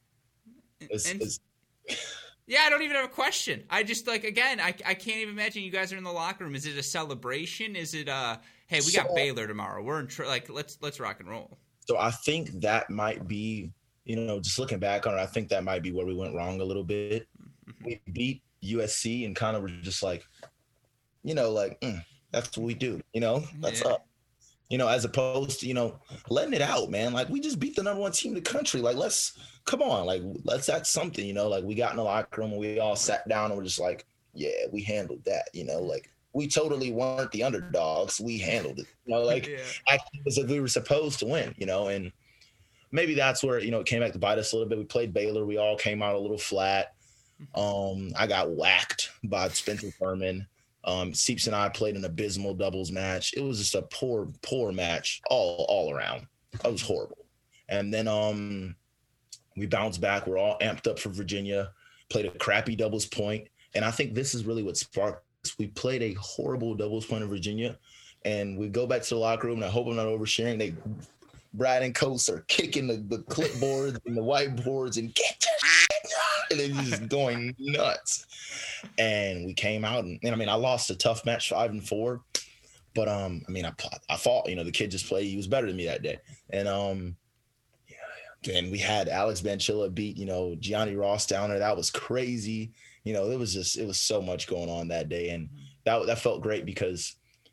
It's, and, it's, yeah, I don't even have a question. I just, like, again, I, I can't even imagine you guys are in the locker room. Is it a celebration? Is it, uh, hey, we got so, Baylor tomorrow. We're in, tr- like, let's let's rock and roll. So I think that might be, you know, just looking back on it, I think that might be where we went wrong a little bit. Mm-hmm. We beat U S C and kind of were just like, you know, like, mm, that's what we do, you know, that's yeah. up. You know, as opposed to, you know, letting it out, man. Like, we just beat the number one team in the country. Like, let's, come on, like, let's act something, you know. Like, we got in the locker room and we all sat down and we're just like, yeah, we handled that, you know. Like, we totally weren't the underdogs. We handled it, you know, like, yeah. acting as if we were supposed to win, you know. And maybe that's where, you know, it came back to bite us a little bit. We played Baylor. We all came out a little flat. Um, I got whacked by Spencer Furman. Um, Seeps and I played an abysmal doubles match. It was just a poor, poor match all all around. It was horrible. And then um, we bounced back. We're all amped up for Virginia, played a crappy doubles point. And I think this is really what sparked us. We played a horrible doubles point in Virginia. And we go back to the locker room, and I hope I'm not oversharing. They Brad and Coach are kicking the, the clipboards and the whiteboards and get your shit done. And they're just going nuts. And we came out and, and I mean, I lost a tough match, five and four. But um, I mean, I I fought. You know, the kid just played. He was better than me that day. And um, yeah, and we had Alex Banchilla beat, you know, Gianni Ross down there. That was crazy. You know, it was just it was so much going on that day, and that that felt great because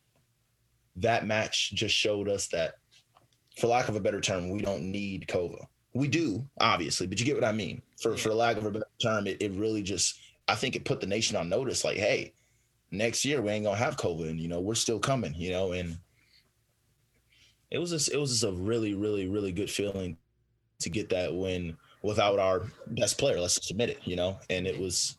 that match just showed us that, for lack of a better term, we don't need Kova. We do, obviously, but you get what I mean. For for lack of a better term, it, it really just, I think it put the nation on notice. Like, hey, next year we ain't gonna have COVID, and you know we're still coming. You know, and it was just it was just a really, really, really good feeling to get that win without our best player. Let's just admit it. You know, and it was,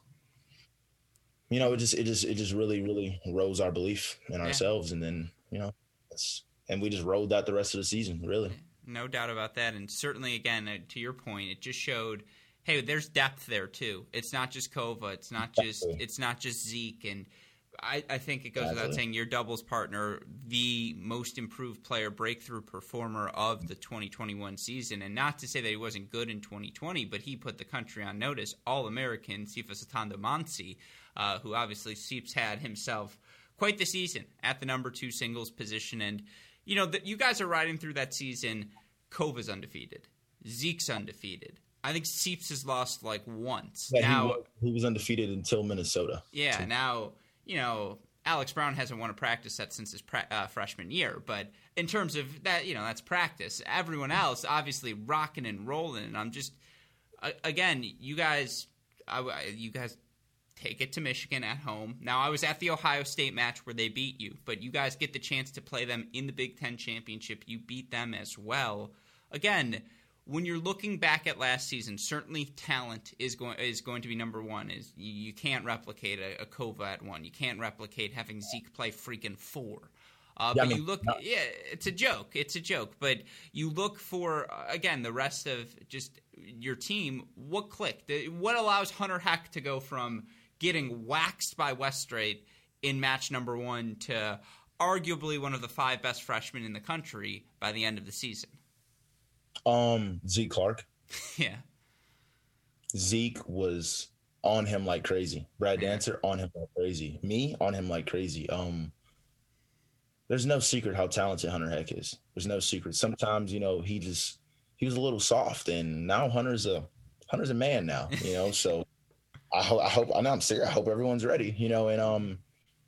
you know, it just it just it just really, really rose our belief in ourselves, yeah. And then you know, it's, and we just rode that the rest of the season. Really, no doubt about that. And certainly, again, to your point, it just showed, hey, there's depth there too. It's not just Kova. It's not just exactly. It's not just Zeke and. I, I think it goes exactly. without saying your doubles partner, the most improved player, breakthrough performer of the twenty twenty-one season. And not to say that he wasn't good in twenty twenty, but he put the country on notice. All-American Sifa Satanda Mansi, uh, who obviously Seeps had himself quite the season at the number two singles position. And, you know, the, you guys are riding through that season. Kova's undefeated. Zeke's undefeated. I think Seeps has lost like once. Yeah, now he was, he was undefeated until Minnesota. Yeah, too. now... You know, Alex Brown hasn't won a practice set since his pra- uh, freshman year, but in terms of that, you know, that's practice. Everyone else, obviously, rocking and rolling. And I'm just, uh, again, you guys, I, you guys take it to Michigan at home. Now, I was at the Ohio State match where they beat you, but you guys get the chance to play them in the Big Ten Championship. You beat them as well. Again, when you're looking back at last season, certainly talent is going is going to be number one. Is you, you can't replicate a, a Kova at one. You can't replicate having Zeke play freaking four. Uh, yeah, but I mean, you look, no. yeah, it's a joke. It's a joke. But you look for uh, again the rest of just your team. What clicked? What allows Hunter Heck to go from getting waxed by Weststrait in match number one to arguably one of the five best freshmen in the country by the end of the season? Um, Zeke Clark. Yeah. Zeke was on him like crazy. Brad Dancer on him like crazy. Me on him like crazy. Um, there's no secret how talented Hunter Heck is. There's no secret. Sometimes, you know, he just he was a little soft, and now Hunter's a Hunter's a man now. You know, so I hope I hope I know I'm serious. I hope everyone's ready. You know, and um,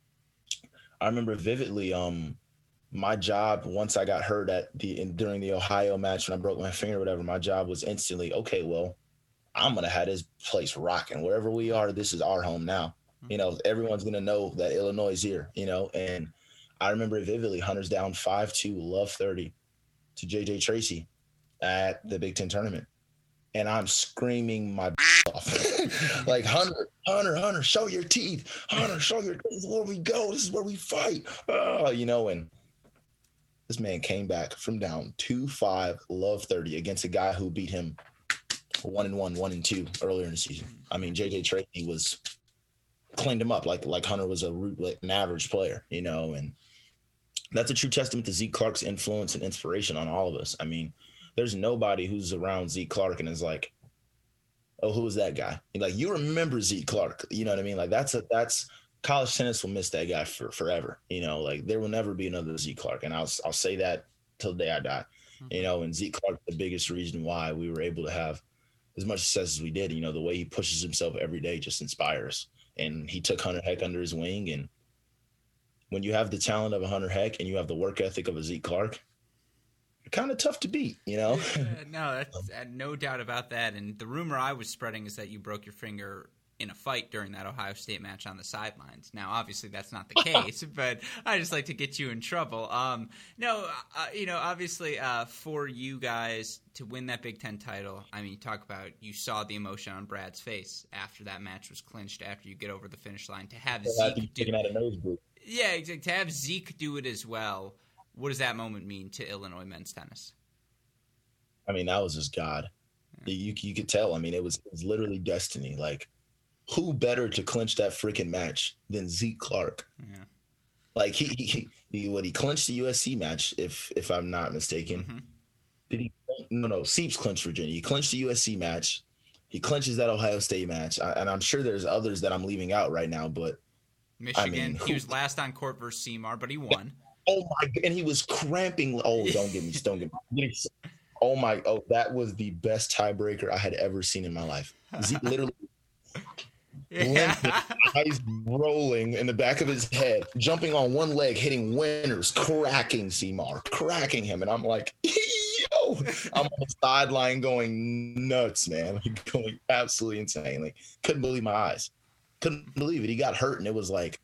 I remember vividly. Um. My job, once I got hurt at the in, during the Ohio match when I broke my finger or whatever, my job was instantly, okay, well, I'm going to have this place rocking. Wherever we are, this is our home now. You know, everyone's going to know that Illinois is here, you know. And I remember vividly, Hunter's down five two, love thirty to J J Tracy at the Big Ten tournament. And I'm screaming my off. Like, Hunter, Hunter, Hunter, show your teeth. Hunter, show your teeth. This is where we go. This is where we fight. Oh, you know, and this man came back from down two five, love thirty against a guy who beat him one and one, one and two earlier in the season. I mean, J J Tracy was cleaned him up like like Hunter was a like an average player, you know, and that's a true testament to Zeke Clark's influence and inspiration on all of us. I mean, there's nobody who's around Zeke Clark and is like, oh, who was that guy? Like, you remember Zeke Clark, you know what I mean? Like, that's a that's. College tennis will miss that guy for forever. You know, like there will never be another Zeke Clark. And I'll I'll say that till the day I die. Mm-hmm. You know, and Zeke Clark, the biggest reason why we were able to have as much success as we did, you know, the way he pushes himself every day just inspires. And he took Hunter Heck under his wing. And when you have the talent of a Hunter Heck and you have the work ethic of a Zeke Clark, you're kind of tough to beat, you know? Yeah, no, that's uh, no doubt about that. And the rumor I was spreading is that you broke your finger in a fight during that Ohio State match on the sidelines. Now, obviously, that's not the case, but I just like to get you in trouble. Um, no, uh, you know, obviously, uh, for you guys to win that Big Ten title, I mean, you talk about you saw the emotion on Brad's face after that match was clinched, after you get over the finish line. To have so Zeke do out of yeah, exactly. To have Zeke do it as well, what does that moment mean to Illinois men's tennis? I mean, that was just God. Yeah. You you could tell. I mean, it was it was literally destiny. Like, who better to clinch that freaking match than Zeke Clark? Yeah. Like he, he, he, what he clinched the U S C match, if if I'm not mistaken, mm-hmm. Did he? No, no. Seeps clinched Virginia. He clinched the U S C match. He clinches that Ohio State match, I, and I'm sure there's others that I'm leaving out right now. But Michigan, I mean, he was last on court versus Seymour, but he won. Oh my! And he was cramping. Oh, don't get me. Don't get me. Oh my! Oh, that was the best tiebreaker I had ever seen in my life. Zeke literally. Yeah. Eyes rolling in the back of his head, jumping on one leg, hitting winners, cracking Seymour, cracking him. And I'm like, yo, I'm on the sideline going nuts, man. Going absolutely insane. Like, couldn't believe my eyes. Couldn't believe it. He got hurt, and it was like,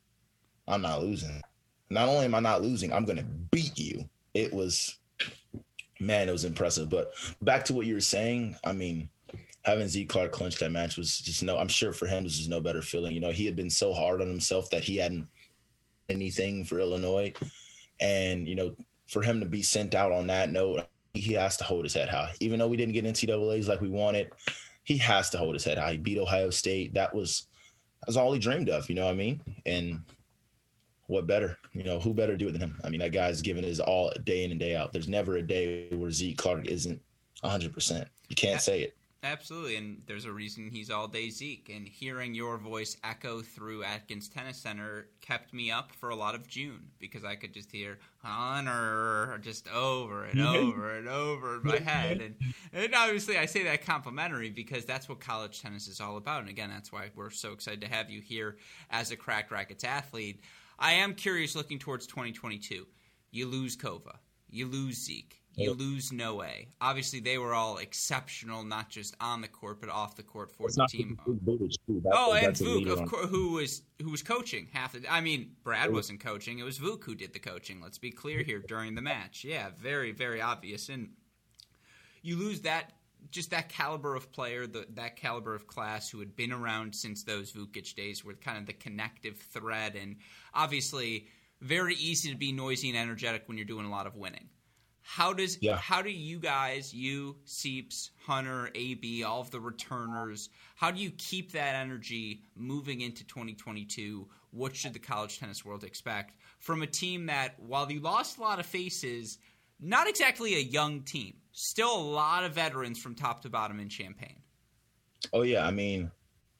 I'm not losing. Not only am I not losing, I'm going to beat you. It was, man, it was impressive. But back to what you were saying, I mean, having Zeke Clark clinch that match was just no, I'm sure for him, it was just no better feeling. You know, he had been so hard on himself that he hadn't anything for Illinois. And, you know, for him to be sent out on that note, he has to hold his head high. Even though we didn't get N C double A's like we wanted, he has to hold his head high. He beat Ohio State. That was, that was all he dreamed of, you know what I mean? And what better? You know, who better do it than him? I mean, that guy's giving his all day in and day out. There's never a day where Zeke Clark isn't one hundred percent. You can't say it. Absolutely, and there's a reason he's all day Zeke. And hearing your voice echo through Atkins Tennis Center kept me up for a lot of June because I could just hear Hunter just over and over and over in my head. And, and obviously, I say that complimentary because that's what college tennis is all about. And again, that's why we're so excited to have you here as a Cracked Racquets athlete. I am curious looking towards twenty twenty-two. You lose Kova. You lose Zeke. You lose Noe. Obviously, they were all exceptional, not just on the court, but off the court for it's the team. Oh, and Vuk, of course, who was who was coaching half the. I mean, Brad wasn't coaching; it was Vuk who did the coaching. Let's be clear here during the match. Yeah, very, very obvious. And you lose that, just that caliber of player, the, that caliber of class who had been around since those Vukic days, were kind of the connective thread, and obviously very easy to be noisy and energetic when you're doing a lot of winning. How does yeah. how do you guys, you, Seeps, Hunter, A B, all of the returners, how do you keep that energy moving into twenty twenty-two? What should the college tennis world expect from a team that, while you lost a lot of faces, not exactly a young team, still a lot of veterans from top to bottom in Champaign? Oh, yeah. I mean,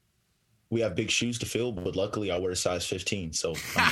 we have big shoes to fill, but luckily I wear a size fifteen, so I'm,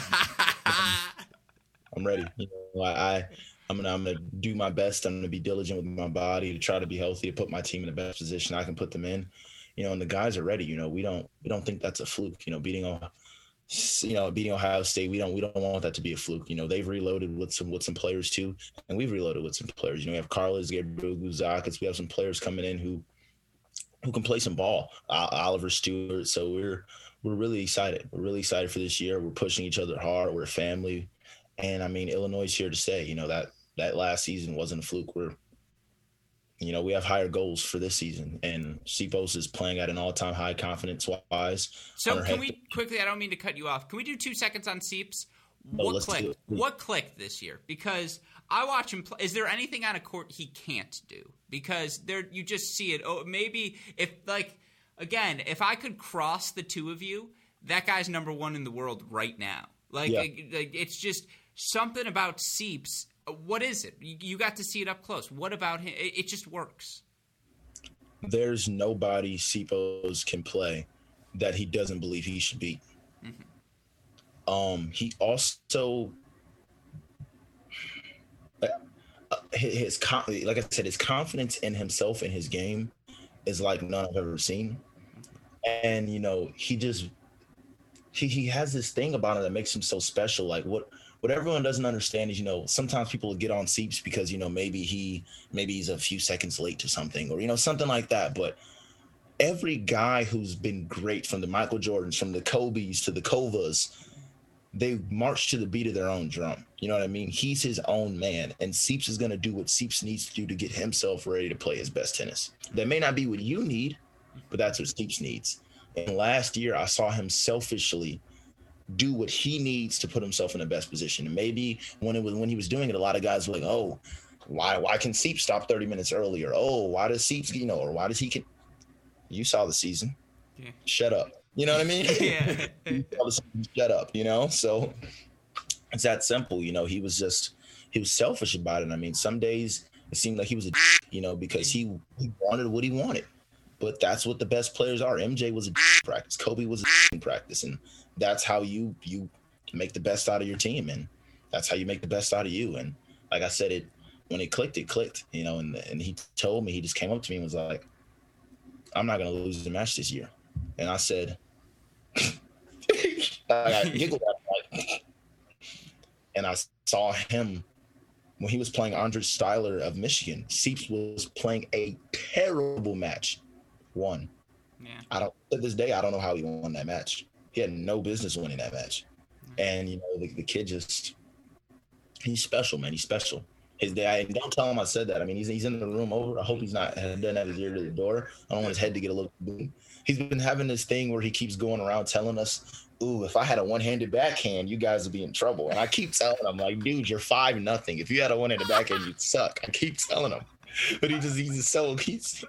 I'm ready. You know, I – I'm gonna, I'm gonna do my best. I'm gonna be diligent with my body to try to be healthy, to put my team in the best position I can put them in. You know, and the guys are ready. You know, we don't, we don't think that's a fluke. You know, beating, you know, beating Ohio State, we don't, we don't want that to be a fluke. You know, they've reloaded with some, with some players too, and we've reloaded with some players. You know, we have Carlos, Gabriel Guzakis. We have some players coming in who, who can play some ball. Uh, Oliver Stewart. So we're, we're really excited. We're really excited for this year. We're pushing each other hard. We're a family, and I mean, Illinois is here to stay. You know that. That last season wasn't a fluke. We're, you know, we have higher goals for this season, and Sipos is playing at an all-time high confidence-wise. So can head- we quickly? I don't mean to cut you off. Can we do two seconds on Seeps? What oh, clicked? What clicked this year? Because I watch him play. Is there anything on a court he can't do? Because there, you just see it. Oh, maybe if like again, if I could cross the two of you, that guy's number one in the world right now. Like, yeah. like it's just something about Seeps. What is it? You got to see it up close. What about him? It just works. There's nobody Sipos can play that he doesn't believe he should beat. Mm-hmm. Um, he also, uh, his like I said, his confidence in himself and his game is like none I've ever seen. And you know, he just he he has this thing about him that makes him so special. Like what. What everyone doesn't understand is, you know, sometimes people get on Seeps because, you know, maybe he maybe he's a few seconds late to something or, you know, something like that. But every guy who's been great, from the Michael Jordans, from the Kobes to the Kovas, they march to the beat of their own drum. You know what I mean? He's his own man, and Seeps is going to do what Seeps needs to do to get himself ready to play his best tennis. That may not be what you need, but that's what Seeps needs. And last year I saw him selfishly do what he needs to put himself in the best position. And maybe when it was when he was doing it, a lot of guys were like, "Oh, why why can Seeps stop thirty minutes earlier? Oh, why does Seeps, you know, or why does he can?" You saw the season. Yeah. Shut up. You know what I mean? Yeah. You saw the season, shut up. You know, so it's that simple. You know, he was just he was selfish about it. I mean, some days it seemed like he was a, you know, because he, he wanted what he wanted. But that's what the best players are. M J was a practice. Kobe was a practice. And that's how you you make the best out of your team. And that's how you make the best out of you. And like I said, it when it clicked, it clicked, you know, and and he told me, he just came up to me and was like, I'm not going to lose the match this year. And I said, I giggled at him, like, and I saw him when he was playing Andre Styler of Michigan. Seeps was playing a terrible match. Won. Yeah. I don't to this day I don't know how he won that match. He had no business winning that match. Mm-hmm. And you know the, the kid just he's special, man. He's special. His day, and don't tell him I said that. I mean, he's he's in the room over. I hope he's not doesn't have his ear to the door. I don't want his head to get a little big. He's been having this thing where he keeps going around telling us, ooh, if I had a one-handed backhand, you guys would be in trouble. And I keep telling him, like, dude, you're five nothing. If you had a one-handed backhand, you'd suck. I keep telling him. But he just he's just so he's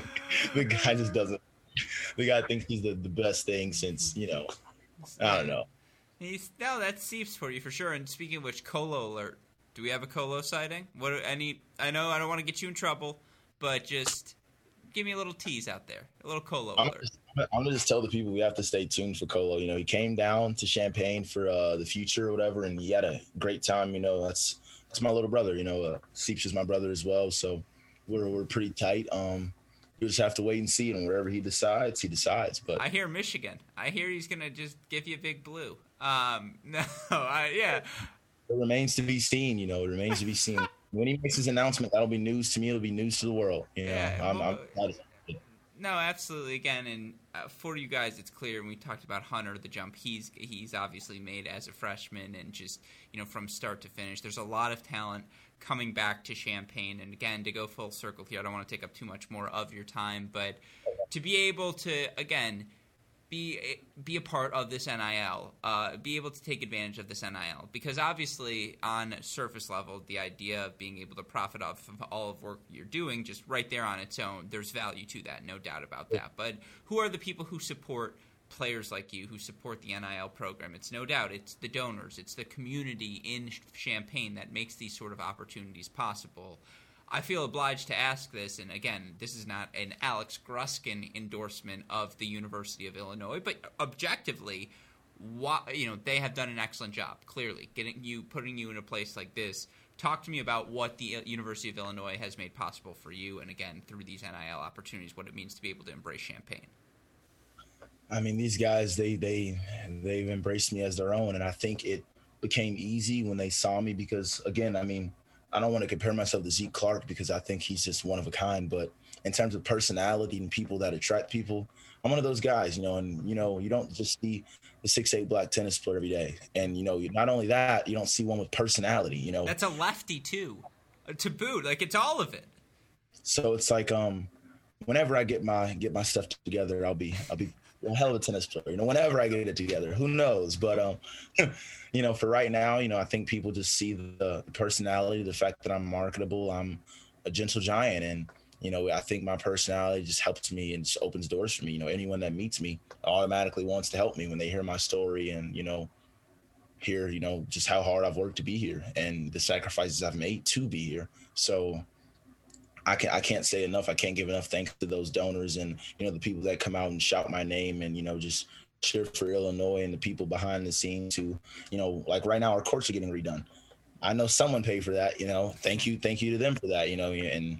the guy just doesn't the guy thinks he's the, the best thing since, you know, I don't know. He's no, that's Seeps for you for sure. And speaking of which, Colo alert. Do we have a Colo sighting? What any I know I don't want to get you in trouble, but just give me a little tease out there. A little Colo I'm alert. Just, I'm gonna just tell the people we have to stay tuned for Colo. You know, he came down to Champaign for uh, the future or whatever, and he had a great time. You know, that's that's my little brother. You know, uh, Seeps is my brother as well, so we're we're pretty tight. Um, we just have to wait and see, and wherever he decides, he decides. But I hear Michigan. I hear he's gonna just give you a big blue. Um, no, I, yeah. It remains to be seen. You know, it remains to be seen. When he makes his announcement, that'll be news to me. It'll be news to the world. You know, yeah, I'm, well, I'm excited. No, absolutely. Again, and uh, for you guys, it's clear. And we talked about Hunter, the jump. He's he's obviously made as a freshman, and just you know from start to finish. There's a lot of talent coming back to Champaign. And again, to go full circle here, I don't want to take up too much more of your time, but to be able to again be be a part of this N I L, uh, be able to take advantage of this N I L, because obviously on surface level, the idea of being able to profit off of all of work you're doing, just right there on its own, there's value to that, no doubt about that. But who are the people who support players like you, who support the N I L program? It's no doubt it's the donors, it's the community in Champaign that makes these sort of opportunities possible. I feel obliged to ask this, and again, this is not an Alex Gruskin endorsement of the University of Illinois, but objectively, why, you know, they have done an excellent job, clearly, getting you, putting you in a place like this. Talk to me about what the University of Illinois has made possible for you, and again, through these N I L opportunities, what it means to be able to embrace Champaign. I mean, these guys, they, they, they've embraced me as their own, and I think it became easy when they saw me because, again, I mean, I don't want to compare myself to Zeke Clark because I think he's just one of a kind. But in terms of personality and people that attract people, I'm one of those guys, you know, and, you know, you don't just see the six eight black tennis player every day. And, you know, not only that, you don't see one with personality, you know. That's a lefty, too, to boot. Like, it's all of it. So it's like um, whenever I get my get my stuff together, I'll be I'll be a hell of a tennis player. You know, whenever I get it together, who knows? But, um, you know, for right now, you know, I think people just see the personality, the fact that I'm marketable. I'm a gentle giant. And, you know, I think my personality just helps me and just opens doors for me. You know, anyone that meets me automatically wants to help me when they hear my story and, you know, hear, you know, just how hard I've worked to be here and the sacrifices I've made to be here. So I can't, I can't say enough. I can't give enough thanks to those donors and, you know, the people that come out and shout my name and, you know, just cheer for Illinois and the people behind the scenes who, you know, like right now our courts are getting redone. I know someone paid for that, you know, thank you. Thank you to them for that, you know, and,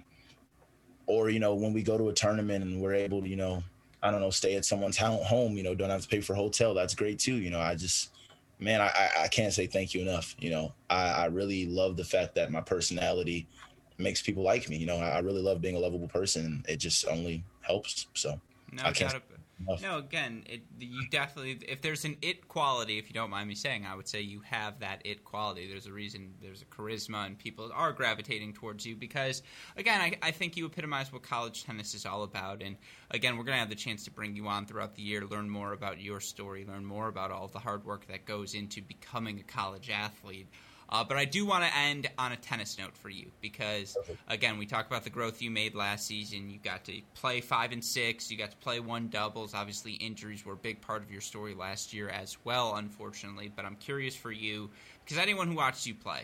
or, you know, when we go to a tournament and we're able to, you know, I don't know, stay at someone's home, you know, don't have to pay for a hotel. That's great too. You know, I just, man, I, I can't say thank you enough. You know, I, I really love the fact that my personality makes people like me. You know, I really love being a lovable person. It just only helps. So no I can't. Doubt no, again, it, you definitely, if there's an it quality, if you don't mind me saying, I would say you have that it quality. There's a reason, there's a charisma, and people are gravitating towards you because, again, I, I think you epitomize what college tennis is all about. And, again, we're going to have the chance to bring you on throughout the year, learn more about your story, learn more about all of the hard work that goes into becoming a college athlete. Uh, but I do want to end on a tennis note for you because, again, we talked about the growth you made last season. You got to play five and six. You got to play one doubles. Obviously, injuries were a big part of your story last year as well, unfortunately. But I'm curious for you because anyone who watched you play,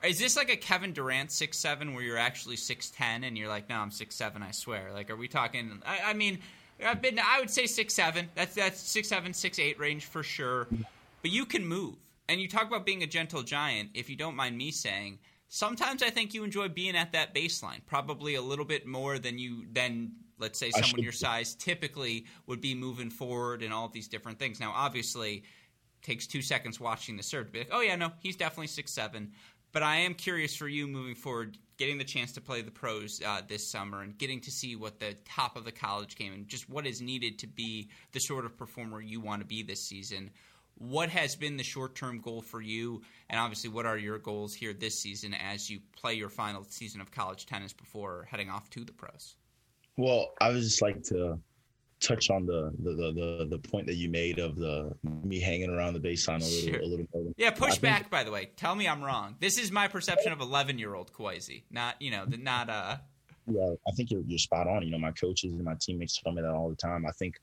Is this like a Kevin Durant six seven where you're actually six ten and you're like, no, I'm six seven, I swear? Like, are we talking? I, I mean, I've been. I would say six seven. That's that's six seven, six eight range for sure. But you can move, and you talk about being a gentle giant. If you don't mind me saying, sometimes I think you enjoy being at that baseline, probably a little bit more than you than let's say someone your size typically would be moving forward and all of these different things. Now, obviously, takes two seconds watching the serve to be like, oh yeah, no, he's definitely six seven. But I am curious for you moving forward, getting the chance to play the pros uh, this summer and getting to see what the top of the college game and just what is needed to be the sort of performer you want to be this season. What has been the short-term goal for you? And obviously, what are your goals here this season as you play your final season of college tennis before heading off to the pros? Well, I would just like to touch on the the the the, the point that you made of the me hanging around the baseline a little Sure. a little more. Yeah, push I back. think, By the way, tell me I'm wrong. This is my perception of eleven-year-old Kwesi, not you know, the, not uh. yeah, I think you're you're spot on. You know, my coaches and my teammates tell me that all the time. I think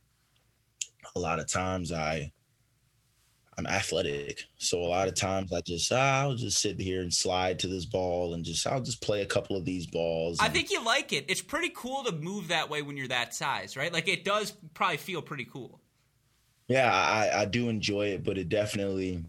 a lot of times I I'm athletic, so a lot of times I just ah, I'll just sit here and slide to this ball and just I'll just play a couple of these balls. I and, think you like it. It's pretty cool to move that way when you're that size, right? Like it does probably feel pretty cool. Yeah, I, I do enjoy it, but it definitely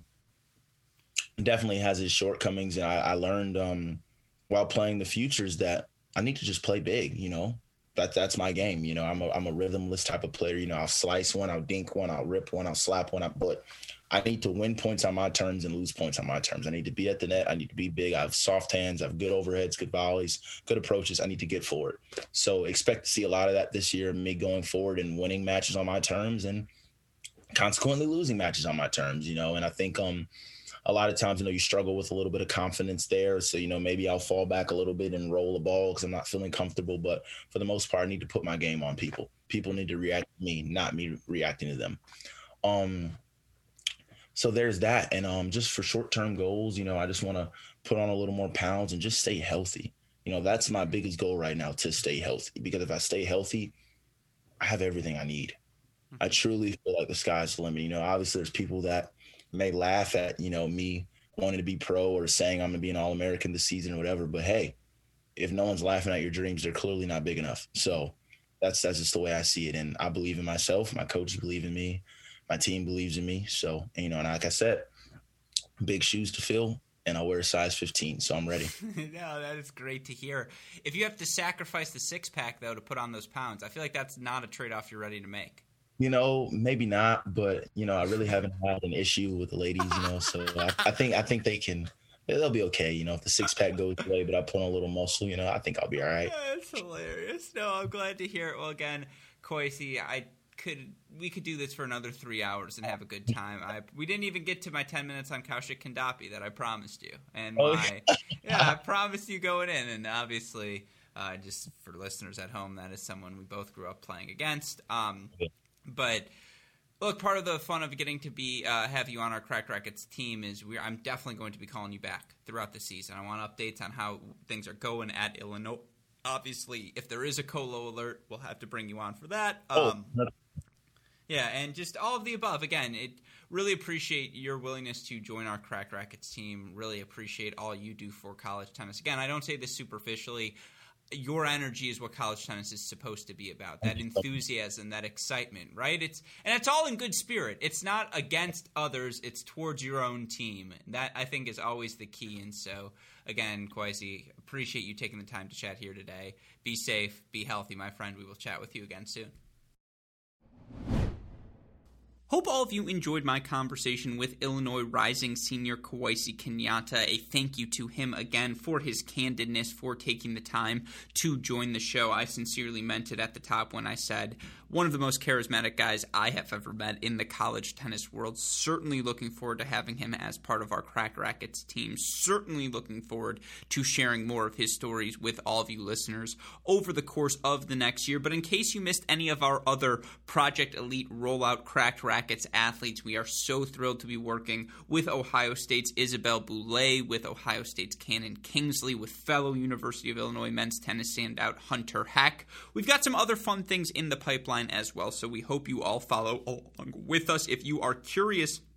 definitely has its shortcomings. And I, I learned um, while playing the futures that I need to just play big, you know. That, that's my game, you know. I'm a, I'm a rhythmless type of player. You know, I'll slice one, I'll dink one, I'll rip one, I'll slap one. But I need to win points on my terms and lose points on my terms. I need to be at the net. I need to be big. I have soft hands. I have good overheads, good volleys, good approaches. I need to get forward. So expect to see a lot of that this year, me going forward and winning matches on my terms and consequently losing matches on my terms, you know. And I think um a lot of times, you know, you struggle with a little bit of confidence there. So, you know, maybe I'll fall back a little bit and roll the ball because I'm not feeling comfortable. But for the most part, I need to put my game on people. People need to react to me, not me reacting to them. Um, so there's that. And um, just for short-term goals, you know, I just want to put on a little more pounds and just stay healthy. You know, that's my biggest goal right now, to stay healthy. Because if I stay healthy, I have everything I need. I truly feel like the sky's the limit. You know, obviously there's people that may laugh at, you know, me wanting to be pro or saying I'm going to be an All-American this season or whatever. But, hey, if no one's laughing at your dreams, they're clearly not big enough. So that's that's just the way I see it. And I believe in myself. My coaches believe in me. My team believes in me. So, you know, and like I said, big shoes to fill, and I wear a size fifteen, so I'm ready. No, that is great to hear. If you have to sacrifice the six-pack, though, to put on those pounds, I feel like that's not a trade-off you're ready to make. You know, maybe not, but, you know, I really haven't had an issue with the ladies, you know, so I, I think I think they can, they'll be okay, you know, if the six-pack goes away, but I put on a little muscle, you know, I think I'll be all right. That's hilarious. No, I'm glad to hear it. Well, again, Kwesi, I could, we could do this for another three hours and have a good time. I We didn't even get to my ten minutes on Kaushik Kandapi that I promised you. And Oh, my, yeah, I promised you going in, and obviously, uh, just for listeners at home, that is someone we both grew up playing against. Um, But look, part of the fun of getting to be uh, have you on our Cracked Racquets team is we I'm definitely going to be calling you back throughout the season. I want updates on how things are going at Illinois. Obviously, if there is a Colo alert, we'll have to bring you on for that. Um, Oh. yeah, and just all of the above. Again, it really appreciate your willingness to join our Cracked Racquets team. Really appreciate all you do for college tennis. Again, I don't say this superficially. Your energy is what college tennis is supposed to be about. That enthusiasm, that excitement, right? It's and it's all in good spirit. It's not against others. It's towards your own team. That, I think, is always the key. And so, again, Kwesi, appreciate you taking the time to chat here today. Be safe. Be healthy, my friend. We will chat with you again soon. Hope all of you enjoyed my conversation with Illinois Rising senior Kwesi Kenyatta. A thank you to him again for his candidness, for taking the time to join the show. I sincerely meant it at the top when I said one of the most charismatic guys I have ever met in the college tennis world. Certainly looking forward to having him as part of our Cracked Racquets team. Certainly looking forward to sharing more of his stories with all of you listeners over the course of the next year. But in case you missed any of our other Project Elite Rollout Cracked Racquets athletes, we are so thrilled to be working with Ohio State's Isabelle Boulay, with Ohio State's Cannon Kingsley, with fellow University of Illinois men's tennis standout Hunter Heck. We've got some other fun things in the pipeline as well, so we hope you all follow along with us. If you are curious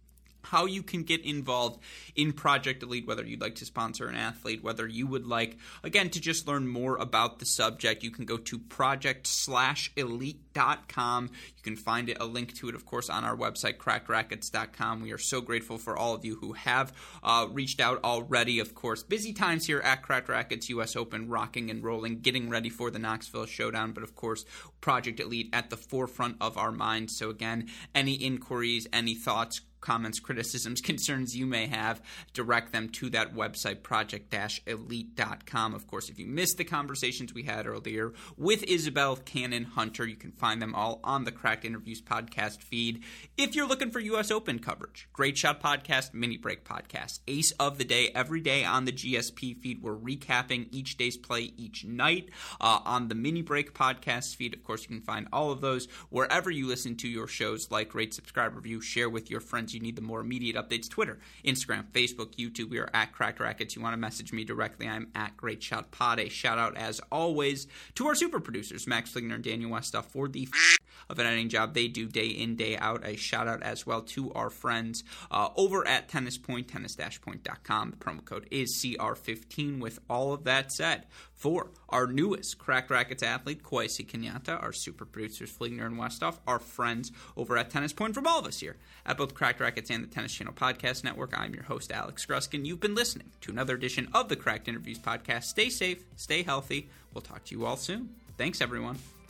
how you can get involved in Project Elite, whether you'd like to sponsor an athlete, whether you would like, again, to just learn more about the subject. You can go to project slash elite dot com. You can find it, a link to it, of course, on our website, cracked rackets dot com. We are so grateful for all of you who have uh, reached out already. Of course, busy times here at Cracked Rackets, U S Open, rocking and rolling, getting ready for the Knoxville Showdown. But, of course, Project Elite at the forefront of our minds. So, again, any inquiries, any thoughts, comments, criticisms, concerns you may have, direct them to that website, project elite dot com. Of course, if you missed the conversations we had earlier with Isabel Cannon Hunter, you can find them all on the Cracked Interviews podcast feed. If you're looking for U S Open coverage, Great Shot Podcast, Mini Break Podcast, Ace of the Day, every day on the G S P feed. We're recapping each day's play each night uh, on the Mini Break Podcast feed. Of course, you can find all of those wherever you listen to your shows. Like, rate, subscribe, review, share with your friends. You need the more immediate updates. Twitter, Instagram, Facebook, YouTube. We are at Cracked Rackets. You want to message me directly, I'm at Great Shot Pod. A shout out, as always, to our super producers, Max Fligner and Daniel Westoff, for the f- of an editing job they do day in, day out. A shout out as well to our friends uh, over at Tennis Point, tennis point dot com. The promo code is C R fifteen. With all of that said, for our newest Cracked Rackets athlete, Kwesi Kenyatta, our super producers, Fligner and Westoff, our friends over at Tennis Point, from all of us here at both Cracked Rackets and the Tennis Channel Podcast Network, I'm your host, Alex Gruskin. You've been listening to another edition of the Cracked Interviews Podcast. Stay safe, stay healthy. We'll talk to you all soon. Thanks, everyone.